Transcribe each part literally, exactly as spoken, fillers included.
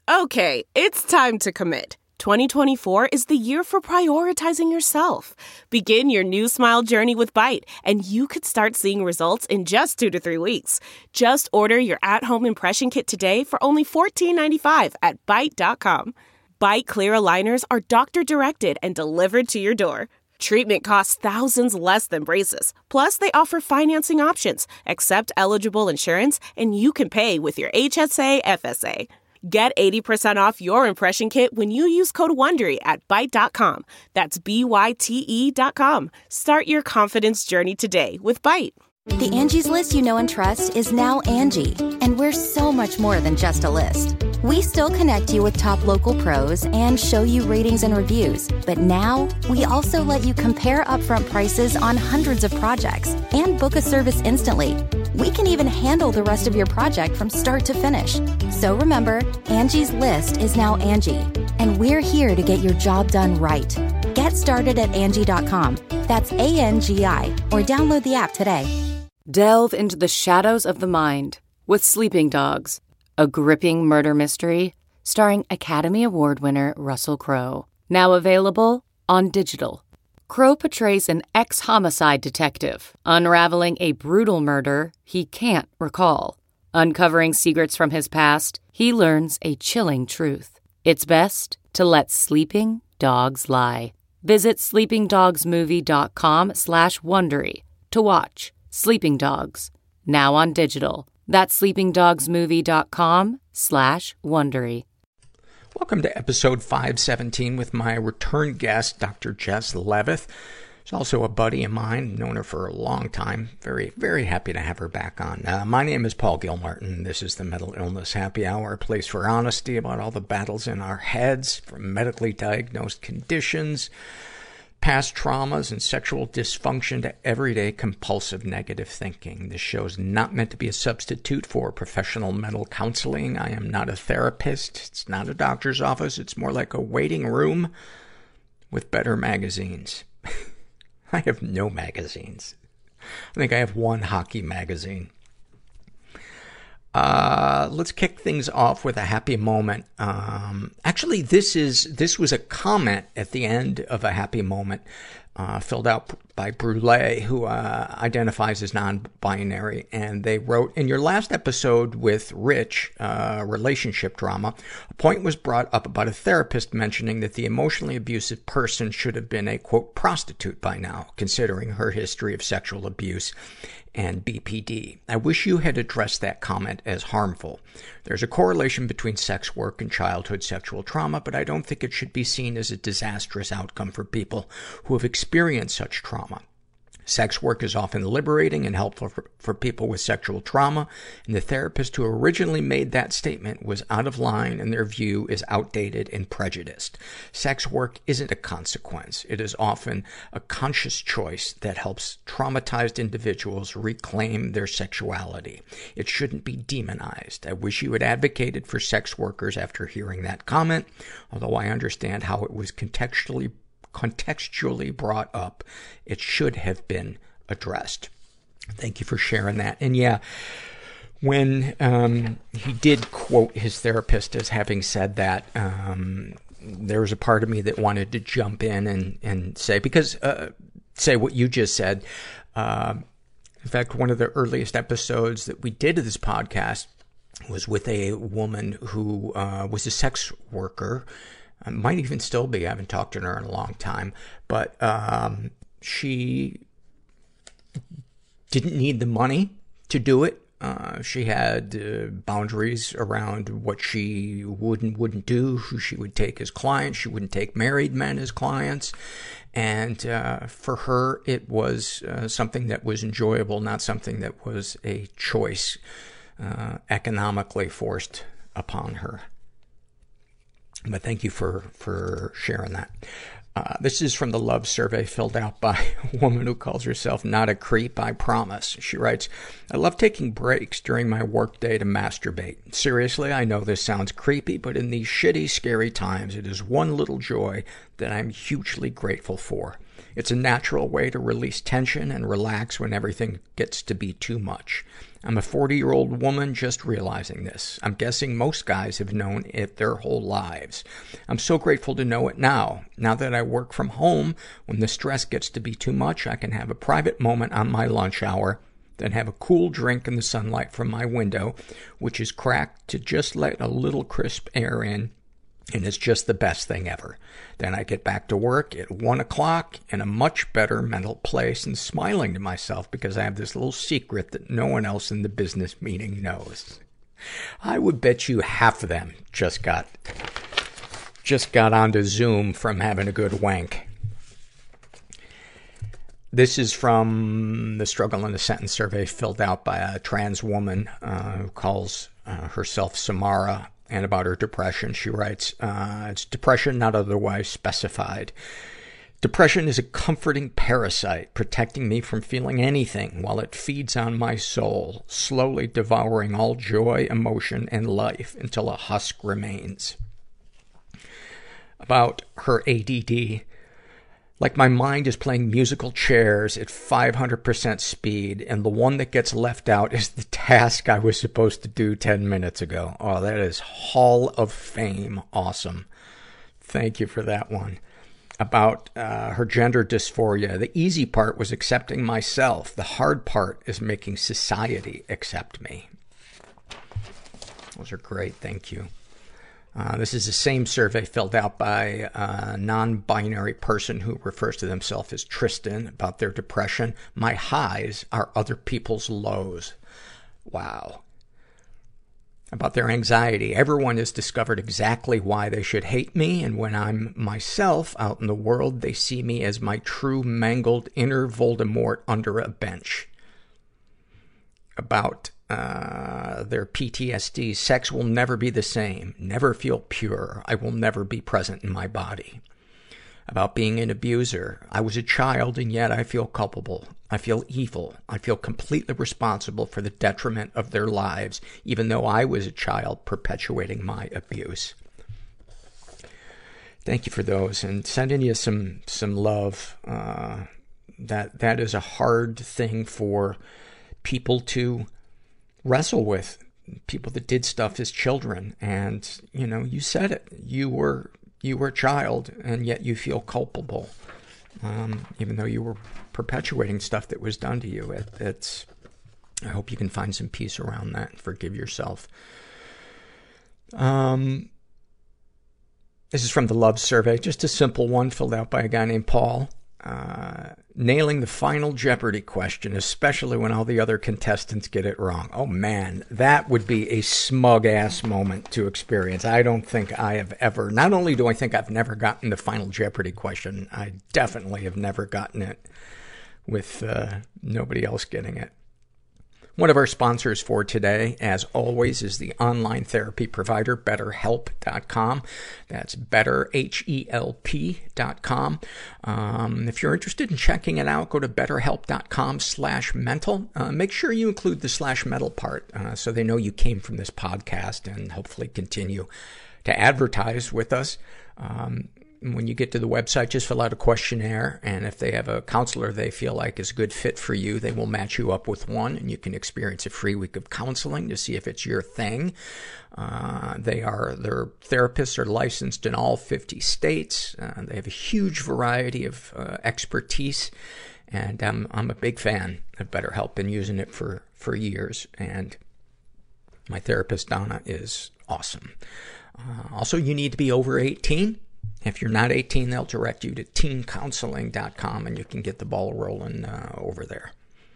Okay, it's time to commit. twenty twenty-four is the year for prioritizing yourself. Begin your new smile journey with Byte, and you could start seeing results in just two to three weeks. Just order your at-home impression kit today for only fourteen ninety-five at byte dot com. Byte clear aligners are doctor-directed and delivered to your door. Treatment costs thousands less than braces. Plus, they offer financing options, accept eligible insurance, and you can pay with your H S A F S A. Get eighty percent off your impression kit when you use code WONDERY at byte dot com. That's B Y T E dot com. Start your confidence journey today with Byte. The Angie's List you know and trust is now Angie, and we're so much more than just a list. We still connect you with top local pros and show you ratings and reviews, but now we also let you compare upfront prices on hundreds of projects and book a service instantly. We can even handle the rest of your project from start to finish. So remember, Angie's List is now Angie, and we're here to get your job done right. Get started at Angie dot com. That's A N G I, or download the app today. Delve into the shadows of the mind with Sleeping Dogs, a gripping murder mystery starring Academy Award winner Russell Crowe. Now available on digital. Crowe portrays an ex-homicide detective unraveling a brutal murder he can't recall. Uncovering secrets from his past, he learns a chilling truth. It's best to let sleeping dogs lie. Visit sleeping dogs movie dot com slash Wondery to watch Sleeping Dogs, now on digital. That's sleeping dogs movie dot com slash Wondery. Welcome to episode five seventeen with my return guest, Doctor Jess Levith. She's also a buddy of mine, known her for a long time. Very, very happy to have her back on. Uh, my name is Paul Gilmartin. This is the Mental Illness Happy Hour, a place for honesty about all the battles in our heads, from medically diagnosed conditions, past traumas, and sexual dysfunction to everyday compulsive negative thinking. This show's not meant to be a substitute for professional mental counseling. I am not a therapist. It's not a doctor's office. It's more like a waiting room with better magazines. I have no magazines. I think I have one hockey magazine. Uh, let's kick things off with a happy moment. Um, actually, this is, this was a comment at the end of a happy moment, uh, filled out by Brule, who, uh, identifies as non-binary. And they wrote, in your last episode with Rich, uh, relationship drama, a point was brought up about a therapist mentioning that the emotionally abusive person should have been a, quote, prostitute by now, considering her history of sexual abuse and B P D. I wish you had addressed that comment as harmful. There's a correlation between sex work and childhood sexual trauma, but I don't think it should be seen as a disastrous outcome for people who have experienced such trauma. Sex work is often liberating and helpful for, for people with sexual trauma, and the therapist who originally made that statement was out of line and their view is outdated and prejudiced. Sex work isn't a consequence. It is often a conscious choice that helps traumatized individuals reclaim their sexuality. It shouldn't be demonized. I wish you had advocated for sex workers after hearing that comment, although I understand how it was contextually contextually brought up. It should have been addressed. Thank you for sharing that. And yeah, when um, he did quote his therapist as having said that, um, there was a part of me that wanted to jump in and, and say, because, uh, say what you just said. Uh, in fact, one of the earliest episodes that we did of this podcast was with a woman who uh, was a sex worker. I might even still be. I haven't talked to her in a long time. But um, she didn't need the money to do it. Uh, she had uh, boundaries around what she would and wouldn't do, who she would take as clients. She wouldn't take married men as clients. And uh, for her, it was uh, something that was enjoyable, not something that was a choice uh, economically forced upon her. But thank you for, for sharing that. Uh, this is from the love survey filled out by a woman who calls herself Not a Creep, I Promise. She writes, I love taking breaks during my workday to masturbate. Seriously, I know this sounds creepy, but in these shitty, scary times, it is one little joy that I'm hugely grateful for. It's a natural way to release tension and relax when everything gets to be too much. I'm a forty-year-old woman just realizing this. I'm guessing most guys have known it their whole lives. I'm so grateful to know it now. Now that I work from home, when the stress gets to be too much, I can have a private moment on my lunch hour, then have a cool drink in the sunlight from my window, which is cracked to just let a little crisp air in, and it's just the best thing ever. Then I get back to work at one o'clock in a much better mental place and smiling to myself because I have this little secret that no one else in the business meeting knows. I would bet you half of them just got, just got onto Zoom from having a good wank. This is from the Struggle in a Sentence survey filled out by a trans woman uh, who calls uh, herself Samara. And about her depression, she writes, uh, it's depression not otherwise specified. Depression is a comforting parasite, protecting me from feeling anything while it feeds on my soul, slowly devouring all joy, emotion, and life until a husk remains. About her A D D, like my mind is playing musical chairs at five hundred percent speed, and the one that gets left out is the task I was supposed to do ten minutes ago. Oh, that is Hall of Fame awesome. Thank you for that one. About uh, her gender dysphoria, the easy part was accepting myself. The hard part is making society accept me. Those are great. Thank you. Uh, this is the same survey filled out by a non-binary person who refers to themselves as Tristan about their depression. My highs are other people's lows. Wow. About their anxiety. Everyone has discovered exactly why they should hate me, and when I'm myself out in the world, they see me as my true mangled inner Voldemort under a bench. About uh, their P T S D, sex will never be the same, never feel pure. I will never be present in my body. About being an abuser, I was a child and yet I feel culpable. I feel evil. I feel completely responsible for the detriment of their lives, even though I was a child perpetuating my abuse. Thank you for those, and sending you some, some love. Uh, that, that is a hard thing for people to wrestle with, people that did stuff as children. And, you know, you said it. You were, you were a child, and yet you feel culpable. Um, even though you were perpetuating stuff that was done to you. It, it's, I hope you can find some peace around that and forgive yourself. Um, this is from the Love Survey, just a simple one filled out by a guy named Paul. Uh, nailing the final Jeopardy question, especially when all the other contestants get it wrong. Oh man, that would be a smug-ass moment to experience. I don't think I have ever, not only do I think I've never gotten the final Jeopardy question, I definitely have never gotten it with uh, nobody else getting it. One of our sponsors for today, as always, is the online therapy provider, better help dot com. That's better, H E L P dot com. Um, if you're interested in checking it out, go to better help dot com slash mental. Uh, make sure you include the slash mental part uh, so they know you came from this podcast and hopefully continue to advertise with us. Um, When you get to the website, just fill out a questionnaire, and if they have a counselor they feel like is a good fit for you, they will match you up with one, and you can experience a free week of counseling to see if it's your thing. Uh, they are, their therapists are licensed in all fifty states. Uh, they have a huge variety of uh, expertise, and I'm, I'm a big fan of BetterHelp. Been using it for, for years, and my therapist, Donna, is awesome. Uh, also, you need to be over eighteen. If you're not eighteen, they'll direct you to teen counseling dot com, and you can get the ball rolling uh, over there.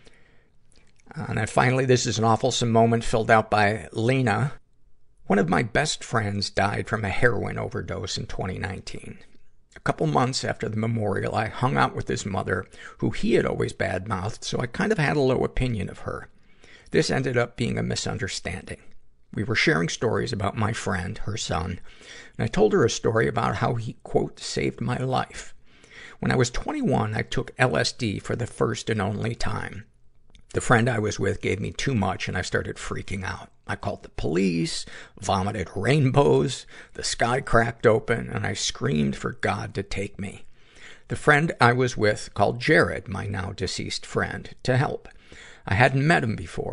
Uh, and then finally, this is an awfulsome moment filled out by Lena. One of my best friends died from a heroin overdose in twenty nineteen. A couple months after the memorial, I hung out with his mother, who he had always badmouthed, so I kind of had a low opinion of her. This ended up being a misunderstanding. We were sharing stories about my friend, her son, and I told her a story about how he, quote, saved my life. When I was twenty-one, I took L S D for the first and only time. The friend I was with gave me too much, and I started freaking out. I called the police, vomited rainbows, the sky cracked open, and I screamed for God to take me. The friend I was with called Jared, my now deceased friend, to help. I hadn't met him before.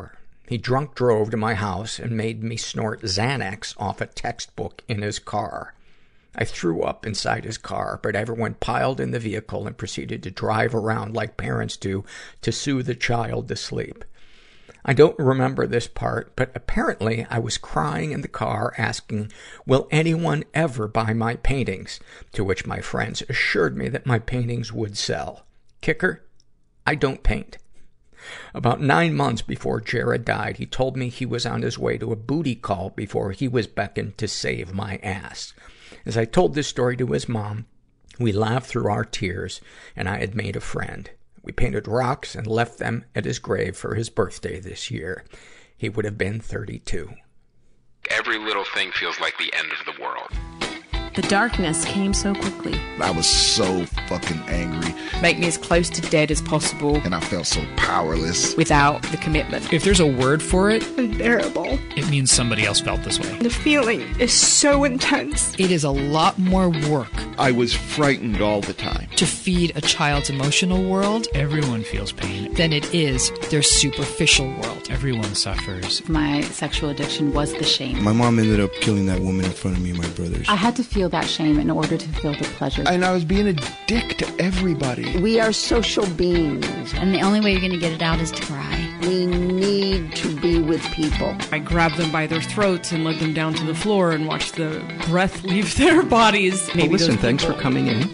He drunk drove to my house and made me snort Xanax off a textbook in his car. I threw up inside his car, but everyone piled in the vehicle and proceeded to drive around like parents do to soothe the child to sleep. I don't remember this part, but apparently I was crying in the car asking, will anyone ever buy my paintings? To which my friends assured me that my paintings would sell. Kicker, I don't paint. About nine months before Jared died, he told me he was on his way to a booty call before he was beckoned to save my ass. As I told this story to his mom, we laughed through our tears, and I had made a friend. We painted rocks and left them at his grave for his birthday this year. He would have been thirty-two. Every little thing feels like the end of the world. The darkness came so quickly. I was so fucking angry. Make me as close to dead as possible. And I felt so powerless. Without the commitment. If there's a word for it, unbearable. It means somebody else felt this way. The feeling is so intense. It is a lot more work. I was frightened all the time. To feed a child's emotional world, everyone feels pain, than it is their superficial world. Everyone suffers. My sexual addiction was the shame. My mom ended up killing that woman in front of me and my brothers. I had to feel that shame in order to feel the pleasure. And I was being a dick to everybody. We are social beings. And the only way you're going to get it out is to cry. We need to be with people. I grabbed them by their throats and led them down to the floor and watched the breath leave their bodies. Maybe well, listen, thanks for coming in.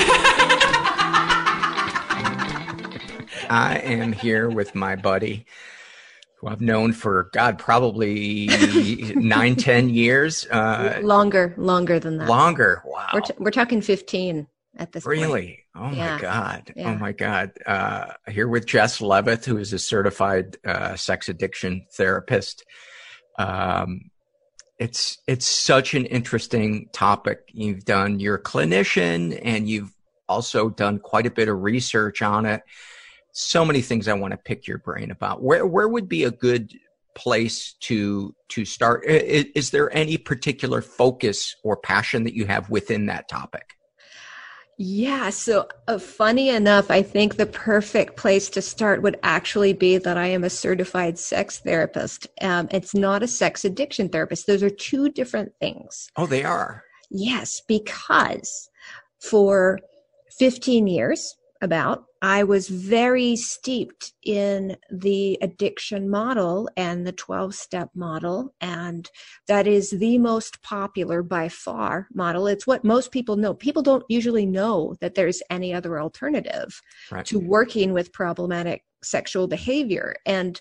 I am here with my buddy, who I've known for, God, probably nine, ten years. Uh, longer, longer than that. Longer, wow. We're, t- we're talking fifteen at this really? point. Really? Oh, yeah. my God. Yeah. Oh, my God. Uh, here with Jess Levitt, who is a certified uh, sex addiction therapist. Um, it's it's such an interesting topic. You've done, you're a clinician, and you've also done quite a bit of research on it. So many things I want to pick your brain about. Where where would be a good place to to start? Is, is there any particular focus or passion that you have within that topic? Yeah, so uh, funny enough, I think the perfect place to start would actually be that I am a certified sex therapist. Um, it's not a sex addiction therapist. Those are two different things. Oh, they are? Yes, because for fifteen years, about, I was very steeped in the addiction model and the twelve-step model, and that is the most popular by far model. It's what most people know. People don't usually know that there's any other alternative right. to working with problematic sexual behavior, and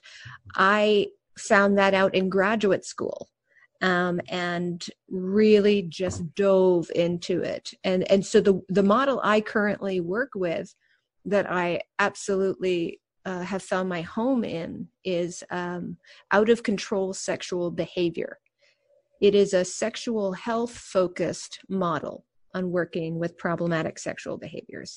I found that out in graduate school. Um, and really just dove into it. And and so the the model I currently work with that I absolutely uh, have found my home in is um, out of control sexual behavior. It is a sexual health focused model on working with problematic sexual behaviors.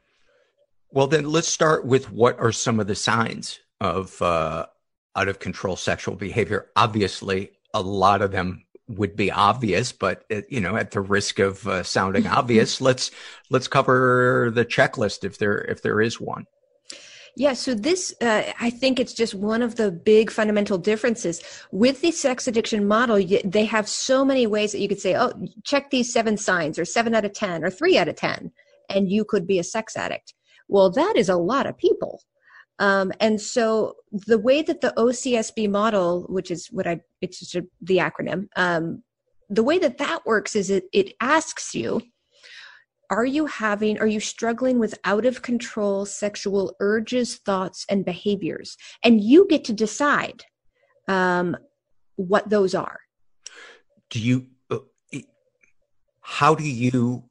Well, then let's start with what are some of the signs of uh, out of control sexual behavior. Obviously, a lot of them would be obvious, but uh, you know, at the risk of uh, sounding obvious, let's let's cover the checklist if there if there is one. Yeah, so this, uh, I think it's just one of the big fundamental differences. With the sex addiction model, you, they have so many ways that you could say, oh, check these seven signs, or seven out of ten, or three out of ten, and you could be a sex addict. Well, that is a lot of people. Um, and so the way that the O C S B model, which is what I, it's just a, the acronym, um, the way that that works is it, it asks you, are you having, are you struggling with out of control sexual urges, thoughts, and behaviors? And you get to decide um, what those are. Do you, uh, how do you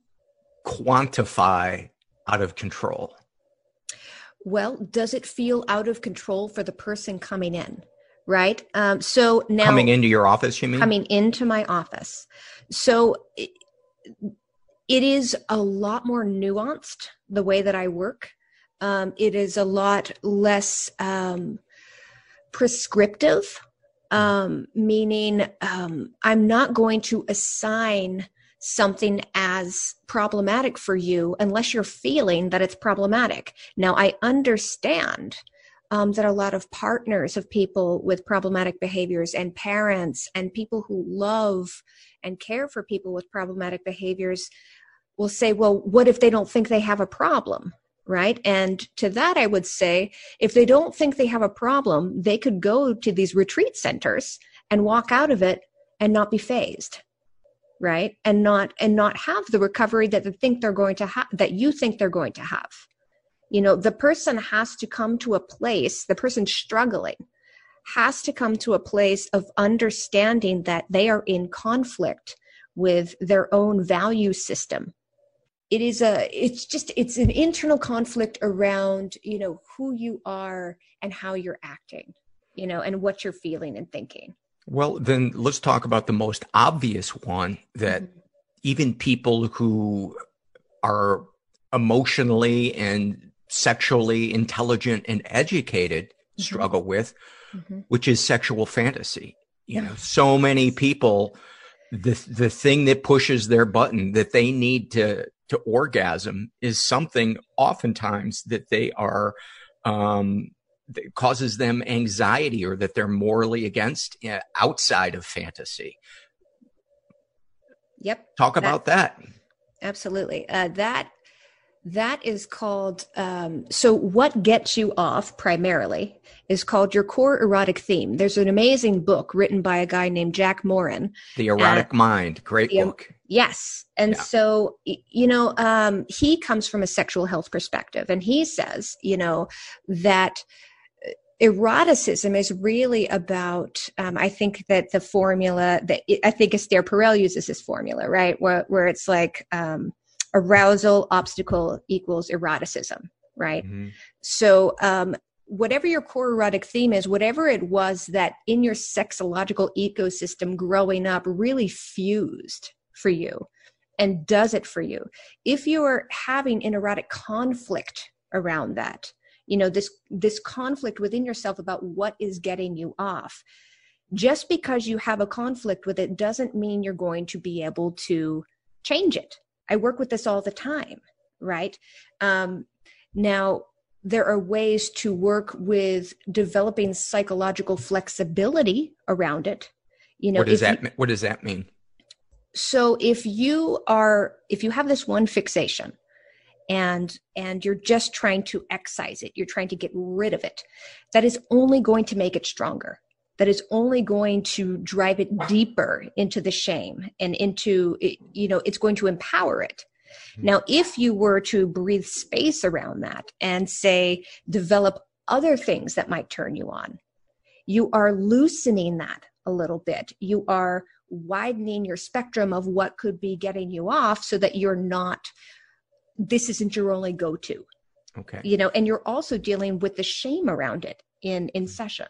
quantify out of control? Well, does it feel out of control for the person coming in? Right? Um, so now coming into your office, you mean? Coming into my office. So it, it is a lot more nuanced, the way that I work. Um, it is a lot less um, prescriptive, um, meaning um, I'm not going to assign something as problematic for you unless you're feeling that it's problematic. Now, I understand um, that a lot of partners of people with problematic behaviors and parents and people who love and care for people with problematic behaviors will say, well, what if they don't think they have a problem, right? And to that, I would say, if they don't think they have a problem, they could go to these retreat centers and walk out of it and not be fazed, right? And not and not have the recovery that they think they're going to have, that you think they're going to have. You know, the person has to come to a place, the person struggling has to come to a place of understanding that they are in conflict with their own value system. It is a, it's just, it's an internal conflict around, you know, who you are and how you're acting, you know, and what you're feeling and thinking. Well, then let's talk about the most obvious one that mm-hmm. even people who are emotionally and sexually intelligent and educated mm-hmm. struggle with, mm-hmm. which is sexual fantasy. You know, so many people, the the thing that pushes their button that they need to to orgasm is something oftentimes that they are um that causes them anxiety or that they're morally against uh, outside of fantasy. Yep. Talk about that. that. Absolutely. Uh, that That is called, um, so what gets you off primarily is called your core erotic theme. There's an amazing book written by a guy named Jack Morin. The Erotic uh, Mind. Great the, book. Yes. And yeah. so, you know, um, he comes from a sexual health perspective, and he says, you know, that eroticism is really about, um, I think that the formula that I think Esther Perel uses this formula, right? Where, where it's like, um, arousal obstacle equals eroticism, right? Mm-hmm. So um, whatever your core erotic theme is, whatever it was that in your sexological ecosystem growing up really fused for you and does it for you. If you are having an erotic conflict around that, you know, this, this conflict within yourself about what is getting you off, just because you have a conflict with it doesn't mean you're going to be able to change it. I work with this all the time, right? Um, now, there are ways to work with developing psychological flexibility around it. You know, what does if that you, what does that mean? So if you are, if you have this one fixation, and and you're just trying to excise it, you're trying to get rid of it, that is only going to make it stronger. That is only going to drive it deeper into the shame and into, you know, it's going to empower it. Mm-hmm. Now, if you were to breathe space around that and say, develop other things that might turn you on, you are loosening that a little bit. You are widening your spectrum of what could be getting you off so that you're not, this isn't your only go-to. Okay. You know, and you're also dealing with the shame around it in, in session.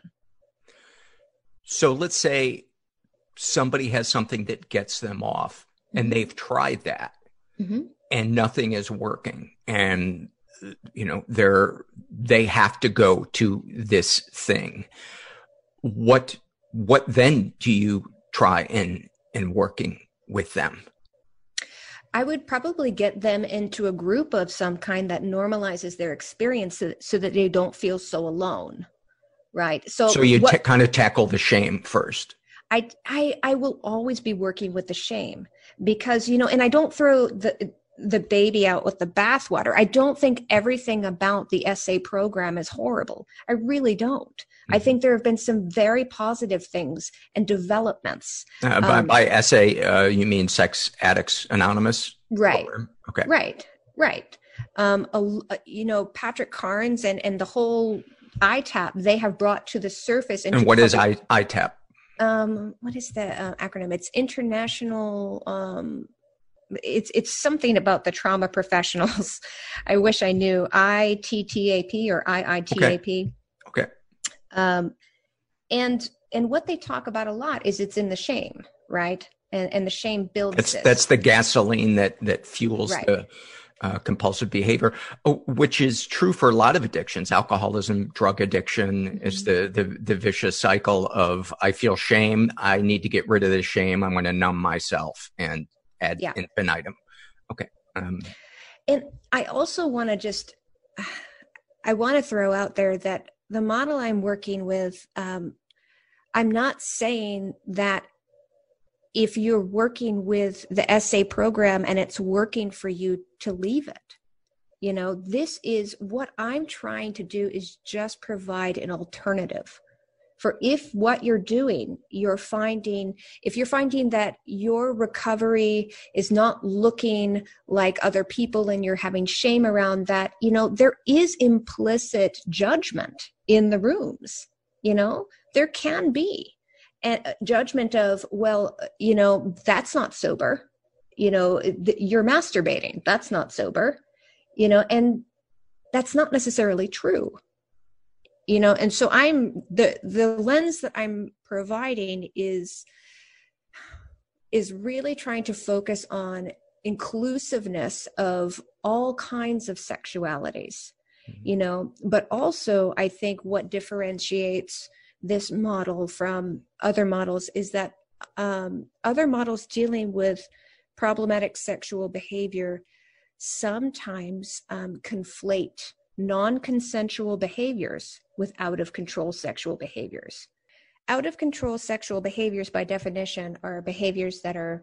So let's say somebody has something that gets them off and mm-hmm. they've tried that mm-hmm. and nothing is working. And, you know, they're, they have to go to this thing. What, what then do you try in, in working with them? I would probably get them into a group of some kind that normalizes their experience so, so that they don't feel so alone. Right. So, so you what, t- kind of tackle the shame first. I, I, I will always be working with the shame because, you know, and I don't throw the, the baby out with the bathwater. I don't think everything about the S A program is horrible. I really don't. Mm-hmm. I think there have been some very positive things and developments. Uh, by, um, by S A, uh, you mean Sex Addicts Anonymous? Right. Program? Okay. Right. Right. Um, a, you know, Patrick Carnes and, and the whole I TAP, they have brought to the surface. And what is I, I TAP? Um, what is the uh, acronym? It's International. Um, it's it's something about the trauma professionals. I wish I knew. I T T A P or I I T A P. Okay. okay. Um, and and what they talk about a lot is it's in the shame, right? And and the shame builds. That's this. that's the gasoline that that fuels right. the. Uh, compulsive behavior, which is true for a lot of addictions. Alcoholism, drug addiction mm-hmm. is the, the the vicious cycle of I feel shame. I need to get rid of this shame. I'm going to numb myself and ad yeah. infinitum. Okay. Um, and I also want to just, I want to throw out there that the model I'm working with, um, I'm not saying that if you're working with the S A program and it's working for you to leave it. You know, this is what I'm trying to do is just provide an alternative for if what you're doing, you're finding, if you're finding that your recovery is not looking like other people and you're having shame around that, you know, there is implicit judgment in the rooms, you know, there can be a judgment of, well, you know, that's not sober, you know, you're masturbating, that's not sober, you know, and that's not necessarily true. You know, and so I'm the the lens that I'm providing is is really trying to focus on inclusiveness of all kinds of sexualities, mm-hmm. you know, but also I think what differentiates this model from other models is that um, other models dealing with problematic sexual behavior sometimes um, conflate non-consensual behaviors with out-of-control sexual behaviors. Out-of-control sexual behaviors, by definition, are behaviors that are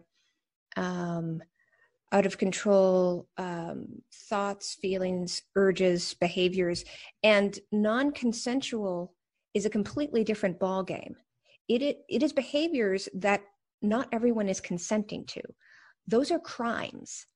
um, out of control, um, thoughts, feelings, urges, behaviors, and non-consensual is a completely different ballgame. It, it, it is behaviors that not everyone is consenting to. Those are crimes,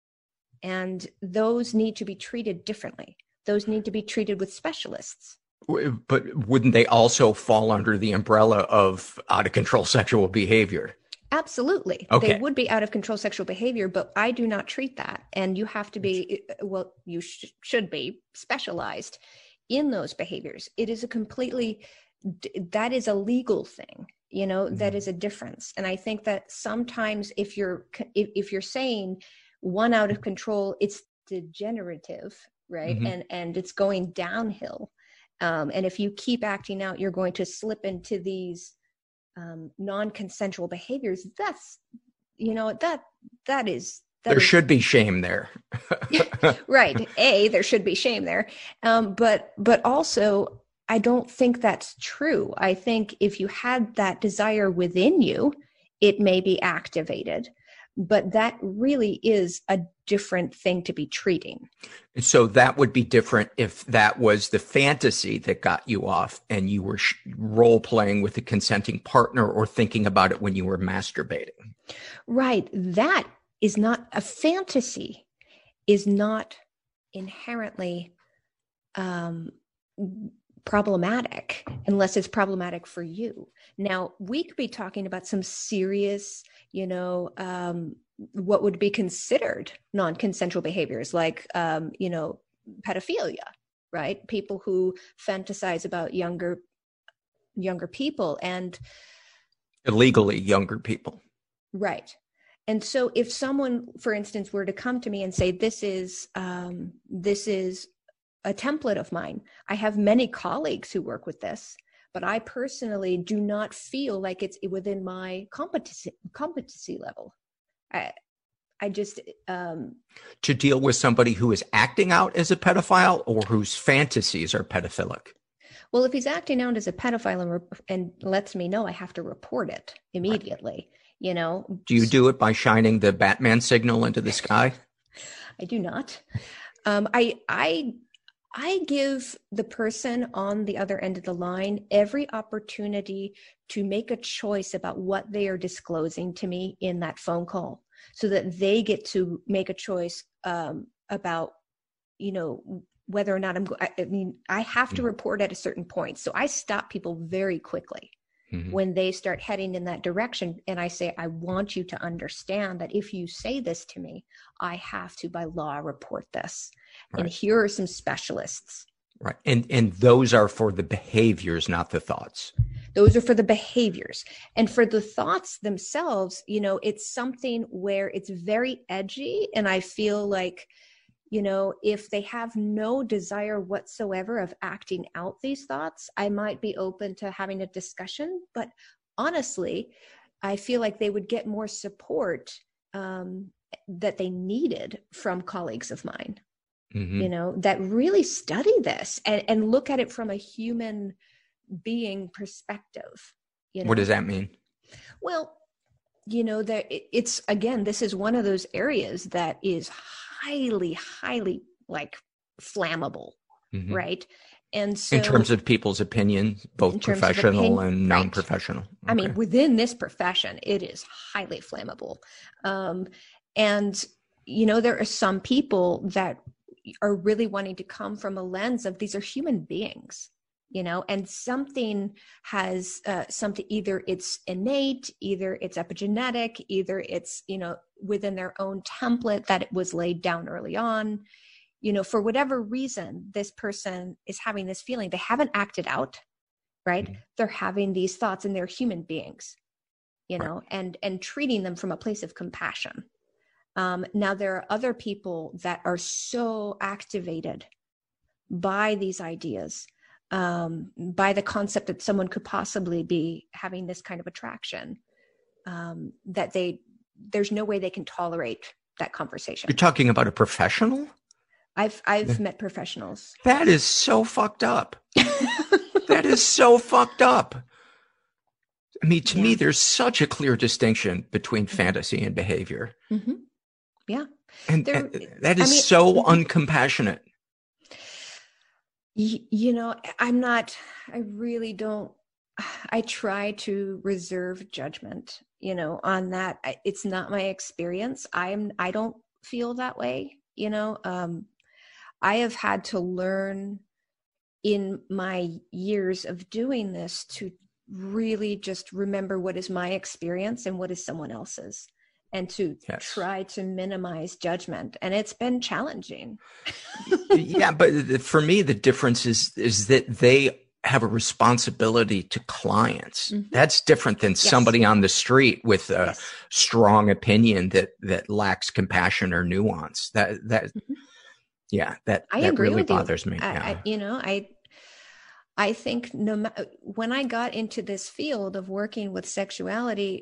and those need to be treated differently. Those need to be treated with specialists. But wouldn't they also fall under the umbrella of out of control sexual behavior? Absolutely. Okay. They would be out of control sexual behavior, but I do not treat that. And you have to be, well, you sh- should be specialized in those behaviors. It is a completely, that is a legal thing, you know, mm-hmm. that is a difference. And I think that sometimes if you're, if, if you're saying one out of control, it's degenerative, right? Mm-hmm. And, and it's going downhill. Um, and if you keep acting out, you're going to slip into these um, non-consensual behaviors. That's, you know, that, that is, that there is, should be shame there. Right. A, there should be shame there. Um, but, but also I don't think that's true. I think if you had that desire within you, it may be activated, but that really is a different thing to be treating. So that would be different if that was the fantasy that got you off and you were sh- role playing with a consenting partner or thinking about it when you were masturbating. Right. That is not a fantasy, is not inherently um, problematic unless it's problematic for you. Now, we could be talking about some serious, you know, um, what would be considered non-consensual behaviors like, um, you know, pedophilia, right? People who fantasize about younger, younger people and illegally younger people. Right. And so if someone, for instance, were to come to me and say, this is, um, this is a template of mine. I have many colleagues who work with this, but I personally do not feel like it's within my competency, competency level. I, I just um, to deal with somebody who is acting out as a pedophile or whose fantasies are pedophilic. Well, if he's acting out as a pedophile and, re- and lets me know, I have to report it immediately. Right. You know. Do you do it by shining the Batman signal into the sky? I do not. Um, I I I give the person on the other end of the line every opportunity to make a choice about what they are disclosing to me in that phone call, so that they get to make a choice um, about, you know, whether or not I'm, go- I, I mean, I have to report at a certain point. So I stop people very quickly mm-hmm. when they start heading in that direction. And I say, I want you to understand that if you say this to me, I have to by law report this. Right. And here are some specialists. Right. And, and those are for the behaviors, not the thoughts. Those are for the behaviors. And for the thoughts themselves, you know, it's something where it's very edgy. And I feel like, you know, if they have no desire whatsoever of acting out these thoughts, I might be open to having a discussion. But honestly, I feel like they would get more support um, that they needed from colleagues of mine. mm-hmm. you know, that really study this and, and look at it from a human being perspective. You know? What does that mean? Well, you know, that it's, again, this is one of those areas that is highly, highly like flammable, mm-hmm. right? And so in terms of people's opinions, both professional opinion, and non-professional. Right. Okay. I mean, within this profession, it is highly flammable. Um, and, you know, there are some people that are really wanting to come from a lens of these are human beings, you know, and something has uh, something, either it's innate, either it's epigenetic, either it's, you know, within their own template that it was laid down early on. You know, for whatever reason, this person is having this feeling. They haven't acted out, right? Mm-hmm. They're having these thoughts and they're human beings, you know, right. and, and treating them from a place of compassion. Um, now, there are other people that are so activated by these ideas, um, by the concept that someone could possibly be having this kind of attraction, um, that they, there's no way they can tolerate that conversation. You're talking about a professional? I've I've met professionals. That is so fucked up. That is so fucked up. I mean, to yeah. me, there's such a clear distinction between mm-hmm. fantasy and behavior. Mm-hmm. Yeah. And, there, and that is I mean, so uncompassionate. You, you know, I'm not, I really don't, I try to reserve judgment, you know, on that. It's not my experience. I'm, I don't feel that way, you know. Um, I have had to learn in my years of doing this to really just remember what is my experience and what is someone else's, and to yes. try to minimize judgment. And it's been challenging. Yeah, but for me, the difference is, is that they have a responsibility to clients. Mm-hmm. That's different than yes. somebody on the street with a yes. strong opinion that, that lacks compassion or nuance. That, that, mm-hmm. yeah, that, I that agree really with bothers you. me. I, yeah. I, you know, I, I think no matter when I got into this field of working with sexuality,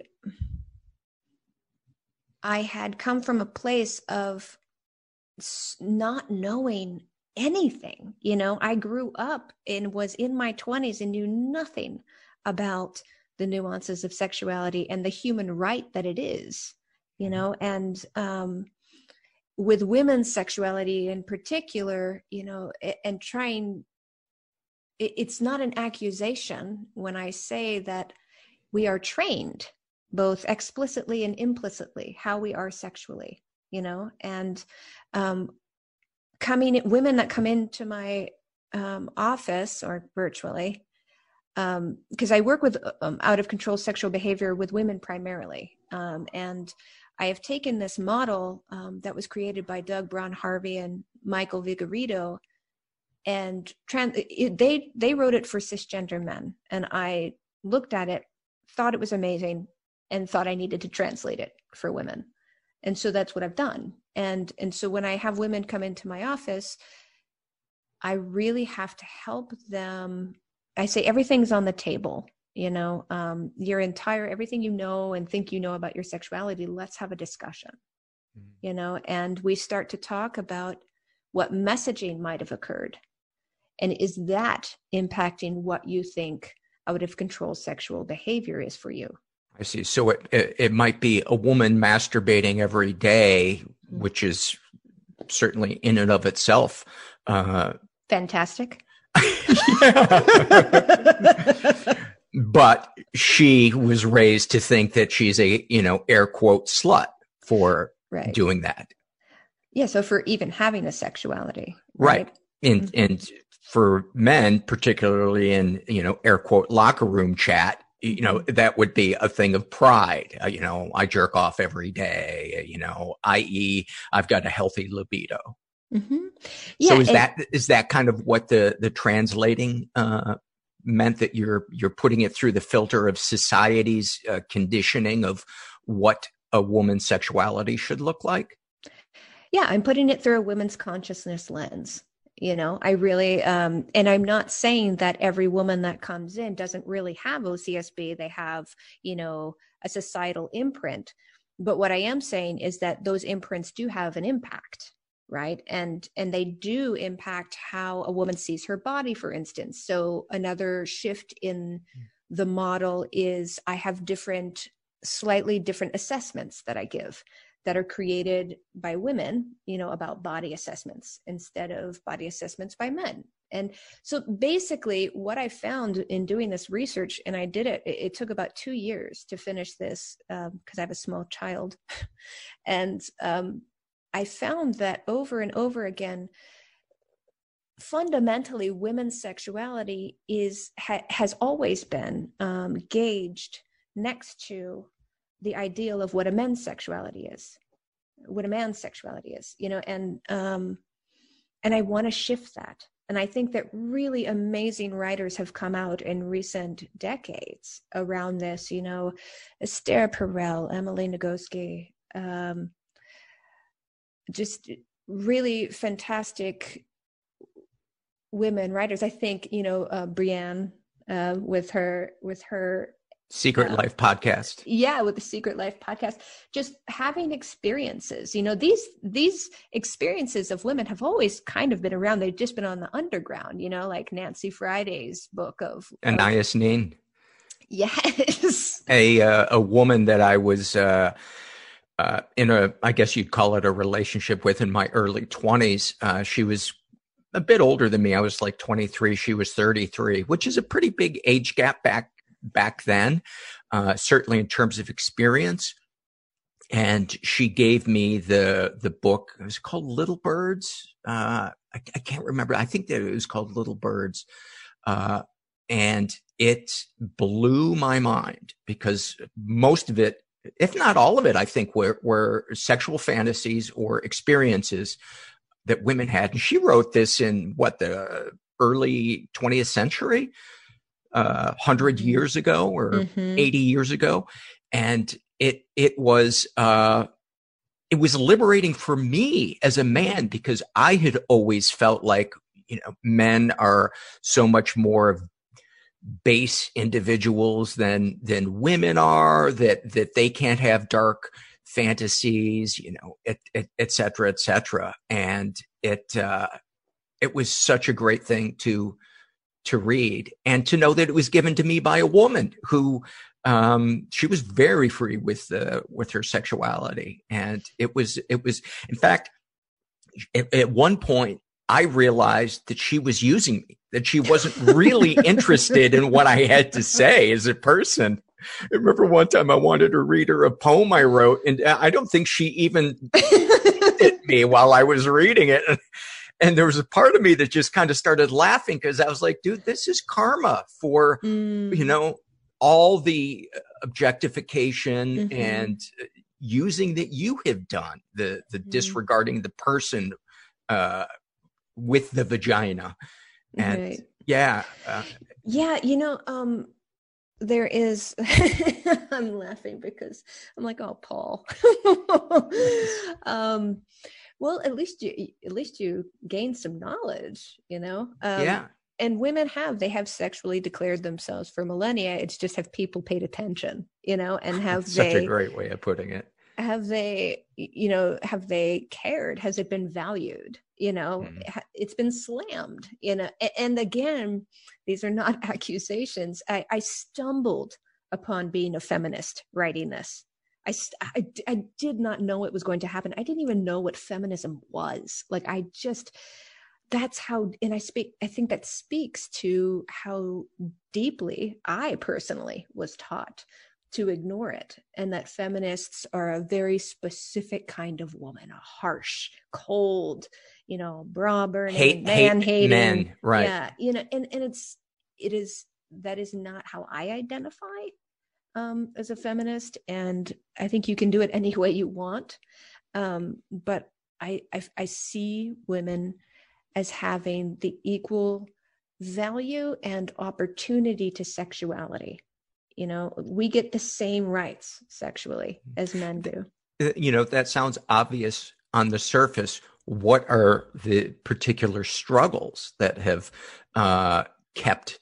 I had come from a place of not knowing anything. You know, I grew up and was in my twenties and knew nothing about the nuances of sexuality and the human right that it is, you know, and um, with women's sexuality in particular, you know, and trying, it's not an accusation when I say that we are trained both explicitly and implicitly how we are sexually, you know, and um, coming, women that come into my um, office or virtually, because um, I work with um, out of control sexual behavior with women primarily. Um, and I have taken this model um, that was created by Doug Braun-Harvey and Michael Vigorito, and trans- it, they they wrote it for cisgender men. And I looked at it, thought it was amazing, and thought I needed to translate it for women. And so that's what I've done. And and so when I have women come into my office, I really have to help them. I say everything's on the table, you know, um, your entire, everything you know and think you know about your sexuality, let's have a discussion, mm-hmm. you know, and we start to talk about what messaging might have occurred. And is that impacting what you think out of control sexual behavior is for you? I see. So it, it, it might be a woman masturbating every day, which is certainly in and of itself. Uh, Fantastic. But she was raised to think that she's a, you know, air quote slut for right. doing that. Yeah. So for even having a sexuality. Right. right? And, mm-hmm. and for men, particularly in, you know, air quote locker room chat, you know, that would be a thing of pride. Uh, you know, I jerk off every day, you know, that is I've got a healthy libido. Mm-hmm. Yeah, so is and- that, is that kind of what the, the translating, uh, meant, that you're, you're putting it through the filter of society's uh, conditioning of what a woman's sexuality should look like? Yeah. I'm putting it through a women's consciousness lens. You know, I really, um, and I'm not saying that every woman that comes in doesn't really have O C S B. They have, you know, a societal imprint. But what I am saying is that those imprints do have an impact, right? And and they do impact how a woman sees her body, for instance. So another shift in the model is I have different, slightly different assessments that I give that are created by women, you know, about body assessments instead of body assessments by men. And so basically what I found in doing this research, and I did it, it, it took about two years to finish this because um, I have a small child. and um, I found that over and over again, fundamentally women's sexuality is ha, has always been um, gauged next to the ideal of what a man's sexuality is, what a man's sexuality is, you know, and, um, and I want to shift that. And I think that really amazing writers have come out in recent decades around this, you know, Esther Perel, Emily Nagoski, um, just really fantastic women writers. I think, you know, uh, Brienne uh, with her, with her, Secret uh, Life podcast. Yeah, with the Secret Life podcast, just having experiences, you know, these these experiences of women have always kind of been around. They've just been on the underground, you know, like Nancy Friday's book of Anais Nin. Yes. A uh, a woman that I was uh, uh, in a, I guess you'd call it a relationship with in my early twenties. Uh, she was a bit older than me. I was like twenty-three. She was thirty-three, which is a pretty big age gap back back then, uh, certainly in terms of experience. And she gave me the, the book. It was called Little Birds. Uh, I, I can't remember. I think that it was called Little Birds. Uh, and it blew my mind because most of it, if not all of it, I think were, were sexual fantasies or experiences that women had. And she wrote this in what, the early twentieth century? Uh, one hundred years ago or mm-hmm. eighty years ago. And it, it was, uh, it was liberating for me as a man because I had always felt like, you know, men are so much more base individuals than, than women are, that, that they can't have dark fantasies, you know, et, et, et cetera, et cetera. And it, uh, it was such a great thing to, to read and to know that it was given to me by a woman who, um, she was very free with, uh, with her sexuality. And it was, it was, in fact, at, at one point I realized that she was using me, that she wasn't really interested in what I had to say as a person. I remember one time I wanted to read her a poem I wrote, and I don't think she even looked at me while I was reading it. And there was a part of me that just kind of started laughing because I was like, dude, this is karma for, mm. you know, all the objectification mm-hmm. and using that you have done, the, the mm. disregarding the person uh, with the vagina. And right. yeah. Uh, yeah, you know, um, there is, I'm laughing because I'm like, oh, Paul. um, well, at least you, at least you gain some knowledge, you know? Um, yeah. And women have, they have sexually declared themselves for millennia. It's just have people paid attention, you know, and have That's they. Such a great way of putting it. Have they, you know, have they cared? Has it been valued? You know, mm. it's been slammed, you know, and again, these are not accusations. I, I stumbled upon being a feminist writing this. I, I, I did not know it was going to happen. I didn't even know what feminism was. Like, I just, that's how, and I speak, I think that speaks to how deeply I personally was taught to ignore it, and that feminists are a very specific kind of woman, a harsh, cold, you know, bra burning, hate, man hating, men, right? Yeah, you know, and and it's it is that is not how I identify um, as a feminist, and I think you can do it any way you want, um, but I, I I see women as having the equal value and opportunity to sexuality. You know, we get the same rights sexually as men do. You know, that sounds obvious on the surface. What are the particular struggles that have uh, kept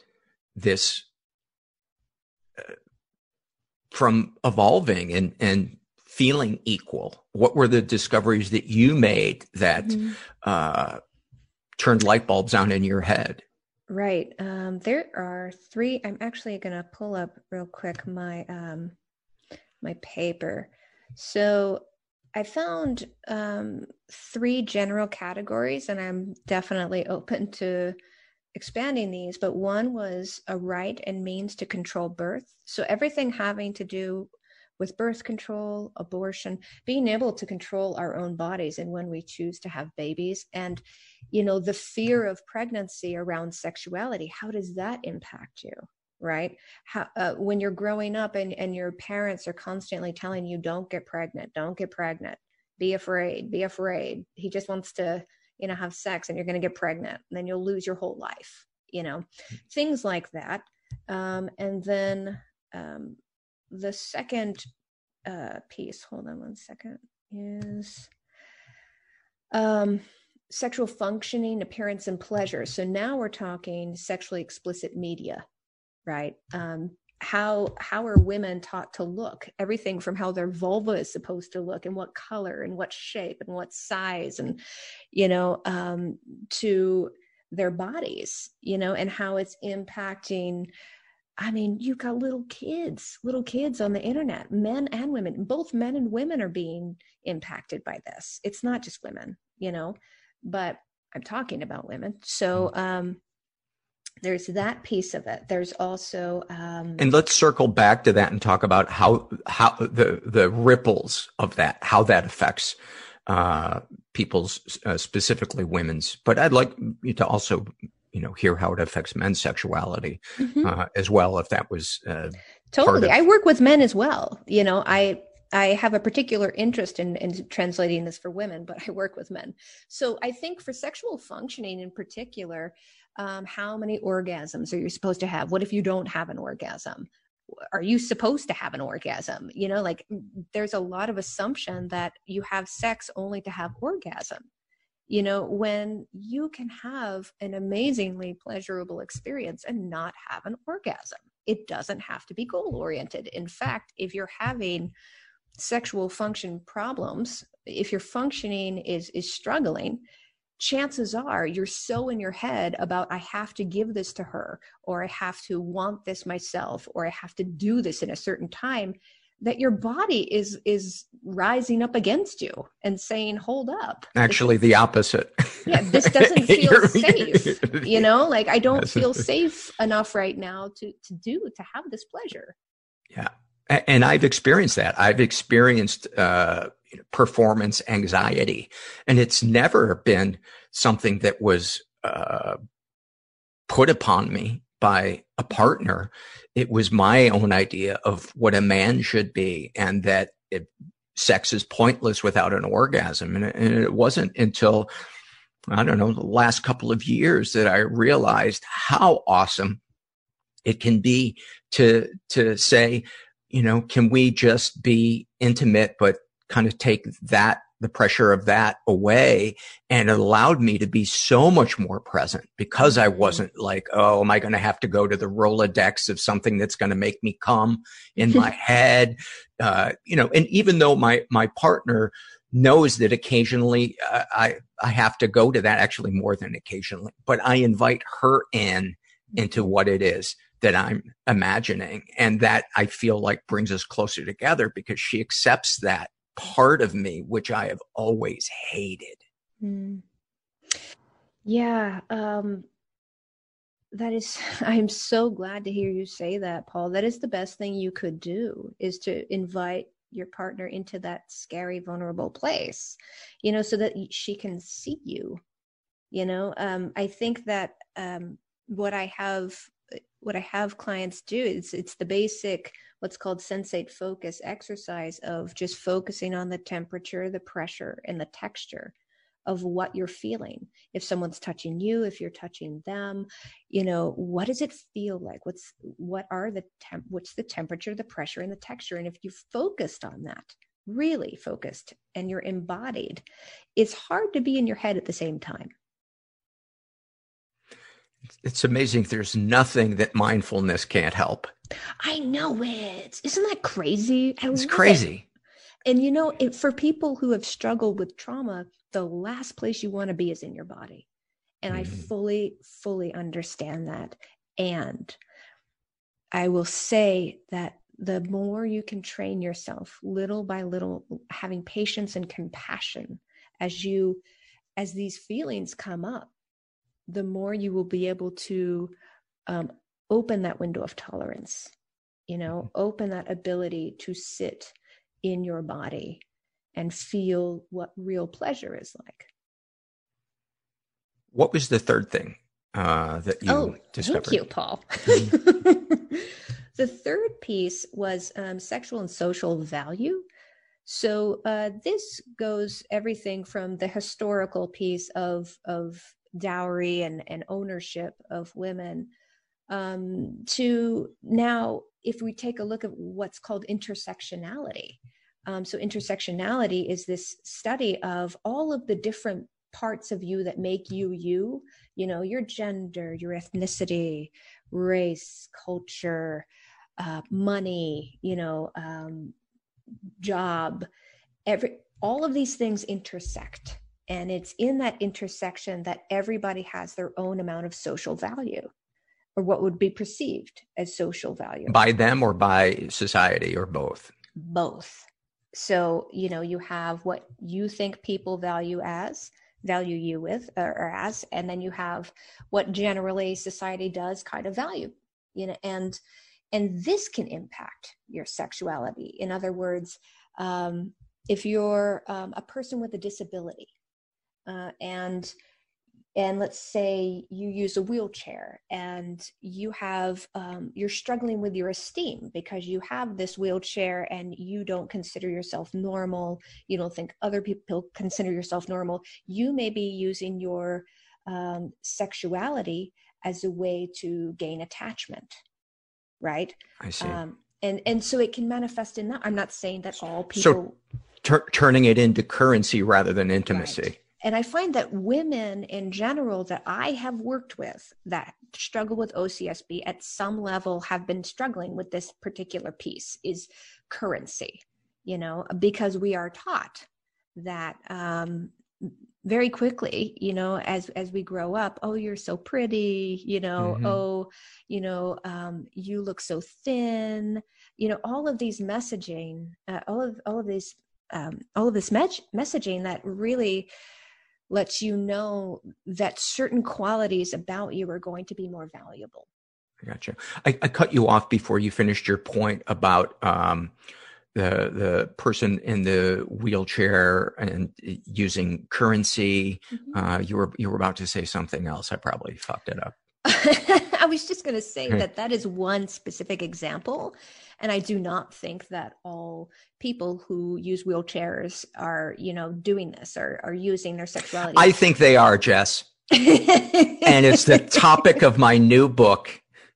this uh, from evolving and, and feeling equal? What were the discoveries that you made that mm-hmm. uh, turned light bulbs on in your head? Right. Um, there are three. I'm actually going to pull up real quick my um, my paper. So I found um, three general categories, and I'm definitely open to expanding these. But one was a right and means to control birth. So everything having to do with birth control, abortion, being able to control our own bodies and when we choose to have babies. And, you know, the fear of pregnancy around sexuality, how does that impact you, right? How, uh, when you're growing up and, and your parents are constantly telling you, don't get pregnant, don't get pregnant, be afraid, be afraid. He just wants to, you know, have sex and you're going to get pregnant and then you'll lose your whole life, you know, things like that. Um, and then, um, the second uh, piece, hold on one second, is um, sexual functioning, appearance, and pleasure. So now we're talking sexually explicit media, right? Um, how how are women taught to look? Everything from how their vulva is supposed to look and what color and what shape and what size and, you know, um, to their bodies, you know, and how it's impacting. I mean, you've got little kids, little kids on the internet, men and women, both men and women are being impacted by this. It's not just women, you know, but I'm talking about women. So um, there's that piece of it. There's also. Um, and let's circle back to that and talk about how, how the, the ripples of that, how that affects uh, people's, uh, specifically women's, but I'd like you to also you know, hear how it affects men's sexuality mm-hmm. uh, as well, if that was uh, totally. Of- I work with men as well. You know, I I have a particular interest in, in translating this for women, but I work with men. So I think for sexual functioning in particular, um, how many orgasms are you supposed to have? What if you don't have an orgasm? Are you supposed to have an orgasm? You know, like there's a lot of assumption that you have sex only to have orgasm. You know, when you can have an amazingly pleasurable experience and not have an orgasm, it doesn't have to be goal oriented. In fact, if you're having sexual function problems, if your functioning is, is struggling, chances are you're so in your head about, I have to give this to her, or I have to want this myself, or I have to do this in a certain time, that your body is is rising up against you and saying, hold up. Actually, the opposite. Yeah, this doesn't feel safe. You know, like I don't feel safe enough right now to to do, to have this pleasure. Yeah. And I've experienced that. I've experienced uh, performance anxiety, and it's never been something that was uh, put upon me by a partner. It was my own idea of what a man should be, and that it, sex is pointless without an orgasm. And it, and it wasn't until, I don't know, the last couple of years that I realized how awesome it can be to, to say, you know, can we just be intimate, but kind of take that, the pressure of that away, and it allowed me to be so much more present because I wasn't like, oh, am I going to have to go to the Rolodex of something that's going to make me come in my head? Uh, you know, and even though my, my partner knows that occasionally uh, I, I have to go to that, actually more than occasionally, but I invite her in into what it is that I'm imagining. And that I feel like brings us closer together because she accepts that part of me, which I have always hated. Mm. Yeah. Um, that is, I'm so glad to hear you say that, Paul. That is the best thing you could do, is to invite your partner into that scary, vulnerable place, you know, so that she can see you, you know. Um, I think that um, what I have, what I have clients do is it's the basic, what's called sensate focus exercise of just focusing on the temperature, the pressure, and the texture of what you're feeling. If someone's touching you, if you're touching them, you know, what does it feel like? What's, what are the temp, what's the temperature, the pressure, and the texture? And if you focused on that, really focused, and you're embodied, it's hard to be in your head at the same time. It's amazing. There's nothing that mindfulness can't help. I know it. Isn't that crazy? I it's love crazy. It. And, you know, it, for people who have struggled with trauma, the last place you want to be is in your body. And mm-hmm. I fully, fully understand that. And I will say that the more you can train yourself little by little, having patience and compassion as you, as these feelings come up, the more you will be able to um, open that window of tolerance, you know, open that ability to sit in your body and feel what real pleasure is like. What was the third thing uh, that you oh, discovered? Thank you, Paul. Mm-hmm. The third piece was um, sexual and social value. So uh, this goes everything from the historical piece of, of dowry and, and ownership of women um, to now, if we take a look at what's called intersectionality. Um, so intersectionality is this study of all of the different parts of you that make you, you, you know, your gender, your ethnicity, race, culture, uh, money, you know, um, job, every, all of these things intersect. And it's in that intersection that everybody has their own amount of social value, or what would be perceived as social value. By them or by society, or both? Both. So, you know, you have what you think people value as, value you with or, or as, and then you have what generally society does kind of value, you know, and, and this can impact your sexuality. In other words, um, if you're um, a person with a disability, uh, and And let's say you use a wheelchair and you have, um, you're struggling with your esteem because you have this wheelchair and you don't consider yourself normal. You don't think other people consider yourself normal. You may be using your um, sexuality as a way to gain attachment, right? I see. Um, and, and so it can manifest in that. I'm not saying that all people. So tur- turning it into currency rather than intimacy. Right. And I find that women in general that I have worked with that struggle with O C S B at some level have been struggling with this particular piece is currency, you know, because we are taught that um, very quickly, you know, as, as we grow up, oh, you're so pretty, you know, mm-hmm. oh, you know, um, you look so thin, you know, all of these messaging, uh, all of, all of these, um, all of this me- messaging that really lets you know that certain qualities about you are going to be more valuable. I gotcha. I, I cut you off before you finished your point about um, the the person in the wheelchair and using currency. Mm-hmm. Uh, you were you were about to say something else. I probably fucked it up. I was just going to say that that is one specific example. And I do not think that all people who use wheelchairs are, you know, doing this or are using their sexuality. I think they are, Jess. And it's the topic of my new book.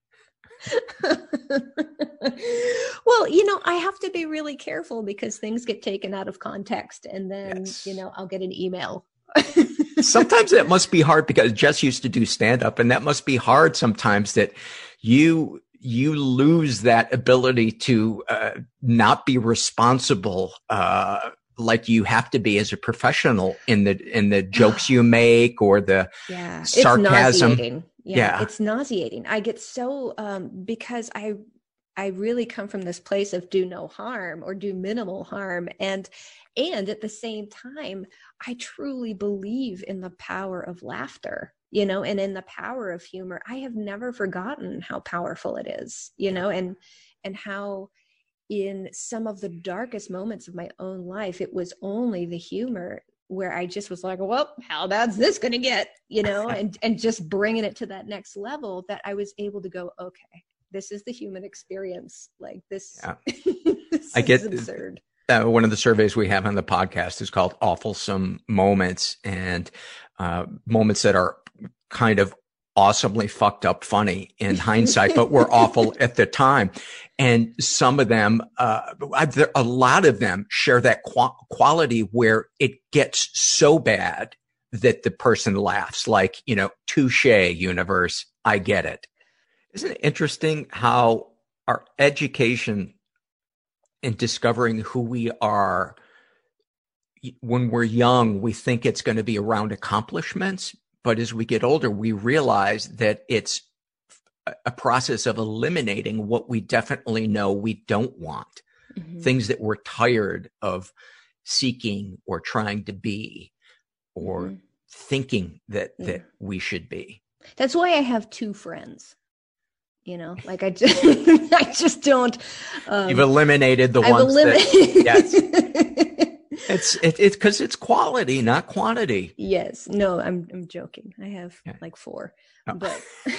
Well, you know, I have to be really careful because things get taken out of context and then, yes. you know, I'll get an email. Sometimes that must be hard because Jess used to do stand up, and that must be hard sometimes that you you lose that ability to uh, not be responsible uh, like you have to be as a professional in the in the jokes you make or the yeah. sarcasm. It's nauseating. Yeah, yeah, it's nauseating. I get so um, because I I really come from this place of do no harm or do minimal harm, and and at the same time, I truly believe in the power of laughter, you know, and in the power of humor. I have never forgotten how powerful it is, you know, and and how in some of the darkest moments of my own life, it was only the humor where I just was like, well, how bad's this going to get, you know, and, and just bringing it to that next level that I was able to go, okay, this is the human experience. Like this, yeah. this I get is absurd. Uh, one of the surveys we have on the podcast is called Awfulsome Moments, and uh, moments that are kind of awesomely fucked up funny in hindsight, but were awful at the time. And some of them, uh, there, a lot of them share that qu- quality where it gets so bad that the person laughs, like, you know, touche universe, I get it. Isn't it interesting how our education and discovering who we are. When we're young, we think it's going to be around accomplishments, but as we get older, we realize that it's a process of eliminating what we definitely know we don't want, mm-hmm. things that we're tired of seeking or trying to be or mm-hmm. thinking that, yeah. that we should be. That's why I have two friends. You know, like I just, I just don't. Um, You've eliminated the I've ones eliminated. that, yes. It's it, it's because it's quality, not quantity. Yes. No, I'm I'm joking. I have yeah. like four, oh. but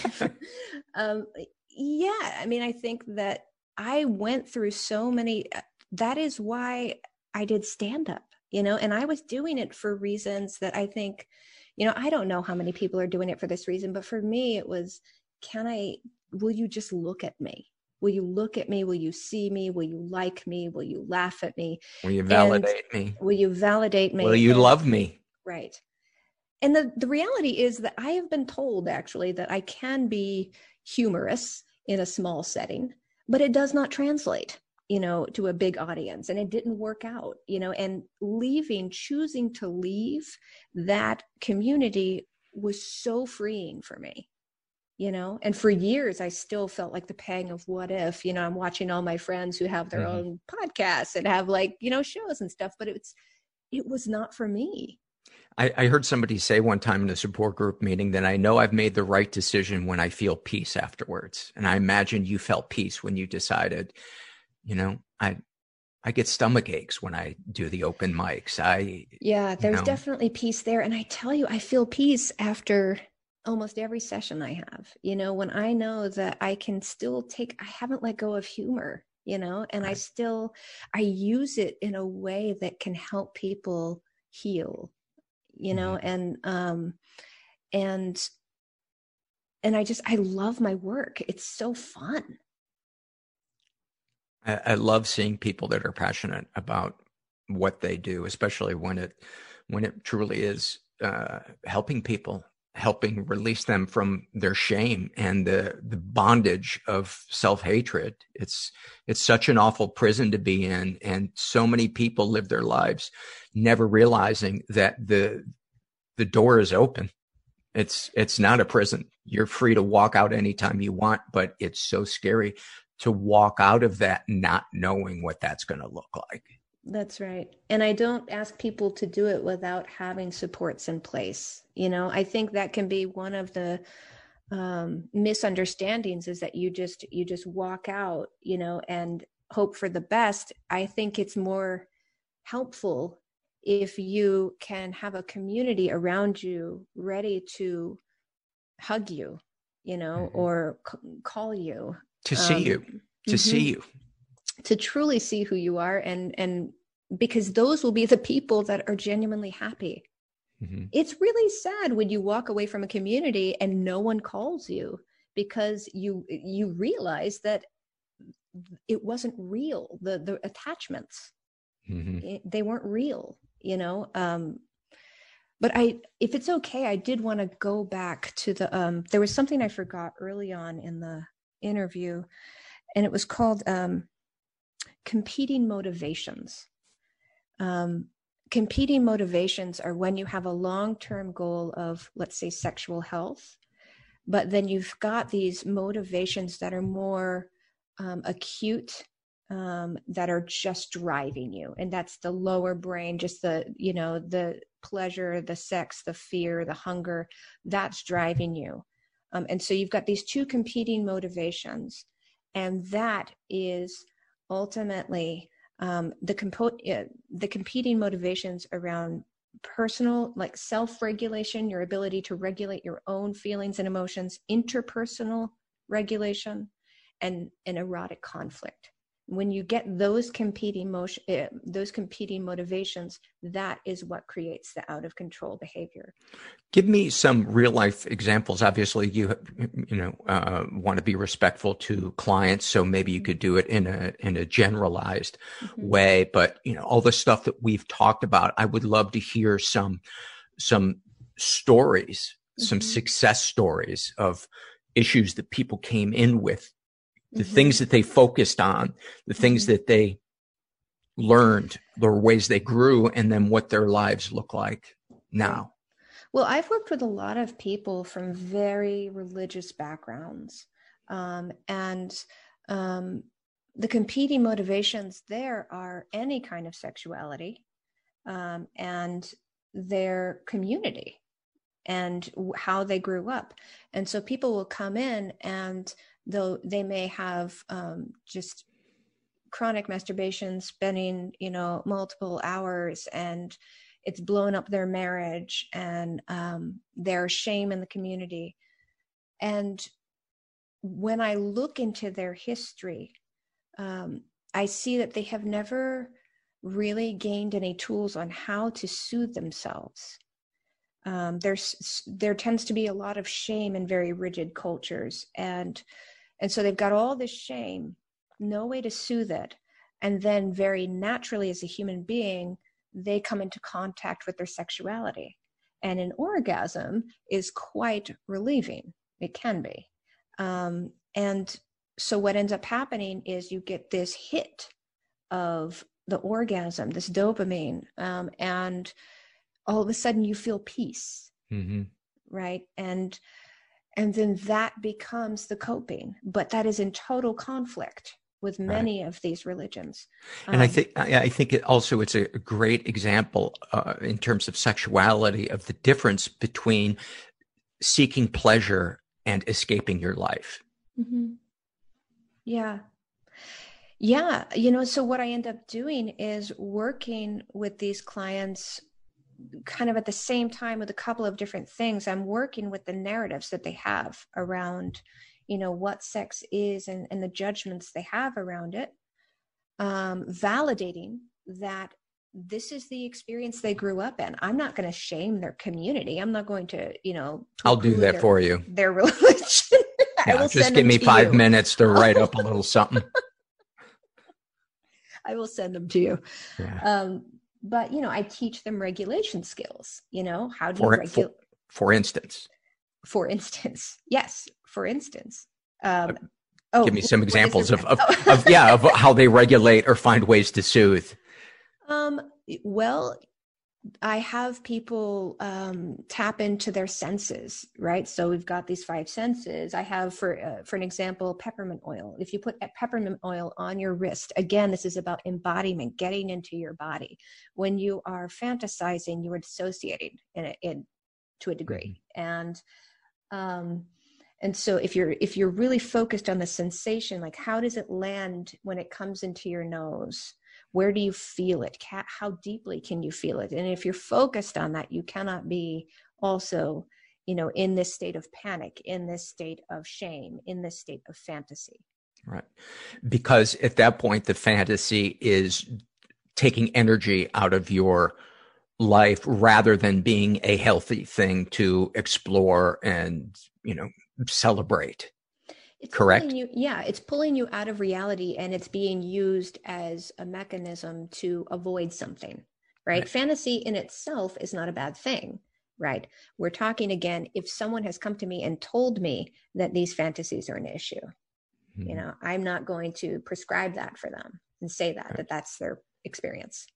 um, yeah. I mean, I think that I went through so many. That is why I did stand up. You know, and I was doing it for reasons that I think, you know, I don't know how many people are doing it for this reason, but for me, it was, can I? Will you just look at me? Will you look at me? Will you see me? Will you like me? Will you laugh at me? Will you validate and me? Will you validate me? Will you and, love me? Right. And the, the reality is that I have been told actually that I can be humorous in a small setting, but it does not translate, you know, to a big audience. And it didn't work out, you know, and leaving, choosing to leave that community was so freeing for me. You know, and for years, I still felt like the pang of what if, you know, I'm watching all my friends who have their mm-hmm. own podcasts and have like, you know, shows and stuff, but it's, it was not for me. I, I heard somebody say one time in a support group meeting that I know I've made the right decision when I feel peace afterwards. And I imagine you felt peace when you decided, you know, I, I get stomach aches when I do the open mics. I, yeah, there's you know, definitely peace there. And I tell you, I feel peace after almost every session I have, you know, when I know that I can still take, I haven't let go of humor, you know, and right. I still, I use it in a way that can help people heal, you know, mm-hmm. and, um, and, and I just, I love my work. It's so fun. I, I love seeing people that are passionate about what they do, especially when it, when it truly is, uh, helping people. Helping release them from their shame and the, the bondage of self-hatred. It's, it's such an awful prison to be in. And so many people live their lives never realizing that the, the door is open. It's, it's not a prison. You're free to walk out anytime you want, but it's so scary to walk out of that not knowing what that's going to look like. That's right. And I don't ask people to do it without having supports in place. You know, I think that can be one of the um, misunderstandings is that you just, you just walk out, you know, and hope for the best. I think it's more helpful if you can have a community around you ready to hug you, you know, mm-hmm. or c- call you. To see um, you, to mm-hmm. see you. To truly see who you are, and and because those will be the people that are genuinely happy. Mm-hmm. It's really sad when you walk away from a community and no one calls you because you you realize that it wasn't real. The the attachments, mm-hmm. it, they weren't real, you know. Um, but I, if it's okay, I did want to go back to the. Um, there was something I forgot early on in the interview, and it was called. Um, Competing motivations. Um, competing motivations are when you have a long-term goal of, let's say, sexual health, but then you've got these motivations that are more um, acute, um, that are just driving you. And that's the lower brain, just the, you know, the pleasure, the sex, the fear, the hunger, that's driving you. Um, and so you've got these two competing motivations, and that is ultimately um, the compo- uh, the competing motivations around personal, like self-regulation, your ability to regulate your own feelings and emotions, interpersonal regulation, and an erotic conflict. When you get those competing motion, uh, those competing motivations, that is what creates the out of control behavior. Give me some real life examples. Obviously, you you know uh, want to be respectful to clients, so maybe you could do it in a in a generalized mm-hmm. way. But you know, all the stuff that we've talked about, I would love to hear some some stories, mm-hmm. some success stories of issues that people came in with. The mm-hmm. things that they focused on, the things mm-hmm. that they learned, the ways they grew, and then what their lives look like now? Well, I've worked with a lot of people from very religious backgrounds, um, and um, the competing motivations there are any kind of sexuality um, and their community and how they grew up. And so people will come in and they'll, they may have um, just chronic masturbation, spending, you know, multiple hours, and it's blown up their marriage, and um, their shame in the community. And when I look into their history, um, I see that they have never really gained any tools on how to soothe themselves. Um, there's, there tends to be a lot of shame in very rigid cultures. And, and so they've got all this shame, no way to soothe it. And then very naturally as a human being, they come into contact with their sexuality. And an orgasm is quite relieving. It can be. Um, and so what ends up happening is you get this hit of the orgasm, this dopamine, um, and all of a sudden you feel peace, mm-hmm. right? And and then that becomes the coping, but that is in total conflict with many right. of these religions. And um, I think I think it also it's a great example uh, in terms of sexuality of the difference between seeking pleasure and escaping your life. Mm-hmm. Yeah. Yeah. You know, so what I end up doing is working with these clients kind of at the same time with a couple of different things. I'm working with the narratives that they have around, you know, what sex is and, and the judgments they have around it, um, validating that this is the experience they grew up in. I'm not going to shame their community. I'm not going to, you know, I'll do that their, for you. Their religion. I yeah, will just send give me five you. minutes to write up a little something. I will send them to you. Yeah. Um, but, you know, I teach them regulation skills, you know, how do for, you regulate? For, for instance. For instance. Yes. For instance. Um, uh, oh, give me some examples of, of, oh. of, yeah, of how they regulate or find ways to soothe. Um, well, I have people um, tap into their senses, right? So we've got these five senses. I have, for uh, for an example, peppermint oil. If you put peppermint oil on your wrist, again, this is about embodiment, getting into your body. When you are fantasizing, you are dissociating in, a, in to a degree, mm-hmm. and um, and so if you're if you're really focused on the sensation, like how does it land when it comes into your nose? Where do you feel it? How deeply can you feel it? And if you're focused on that, you cannot be also, you know, in this state of panic, in this state of shame, in this state of fantasy. Right. Because at that point, the fantasy is taking energy out of your life rather than being a healthy thing to explore and, you know, celebrate. It's correct? You, yeah, it's pulling you out of reality, and it's being used as a mechanism to avoid something, right? right? Fantasy in itself is not a bad thing, right? We're talking again, if someone has come to me and told me that these fantasies are an issue, mm-hmm. you know, I'm not going to prescribe that for them and say that, right. that that's their experience.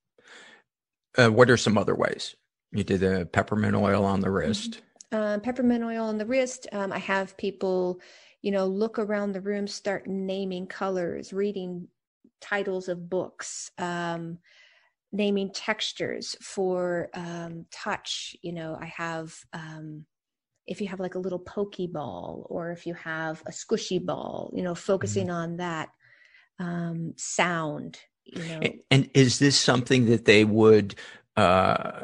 Uh, what are some other ways? You did the peppermint oil on the wrist. Mm-hmm. Uh, peppermint oil on the wrist. Um, I have people, you know, look around the room, start naming colors, reading titles of books, um, naming textures for um, touch. You know, I have, um, if you have like a little pokeball, or if you have a squishy ball, you know, focusing mm-hmm. on that um, sound, you know. And, and is this something that they would uh,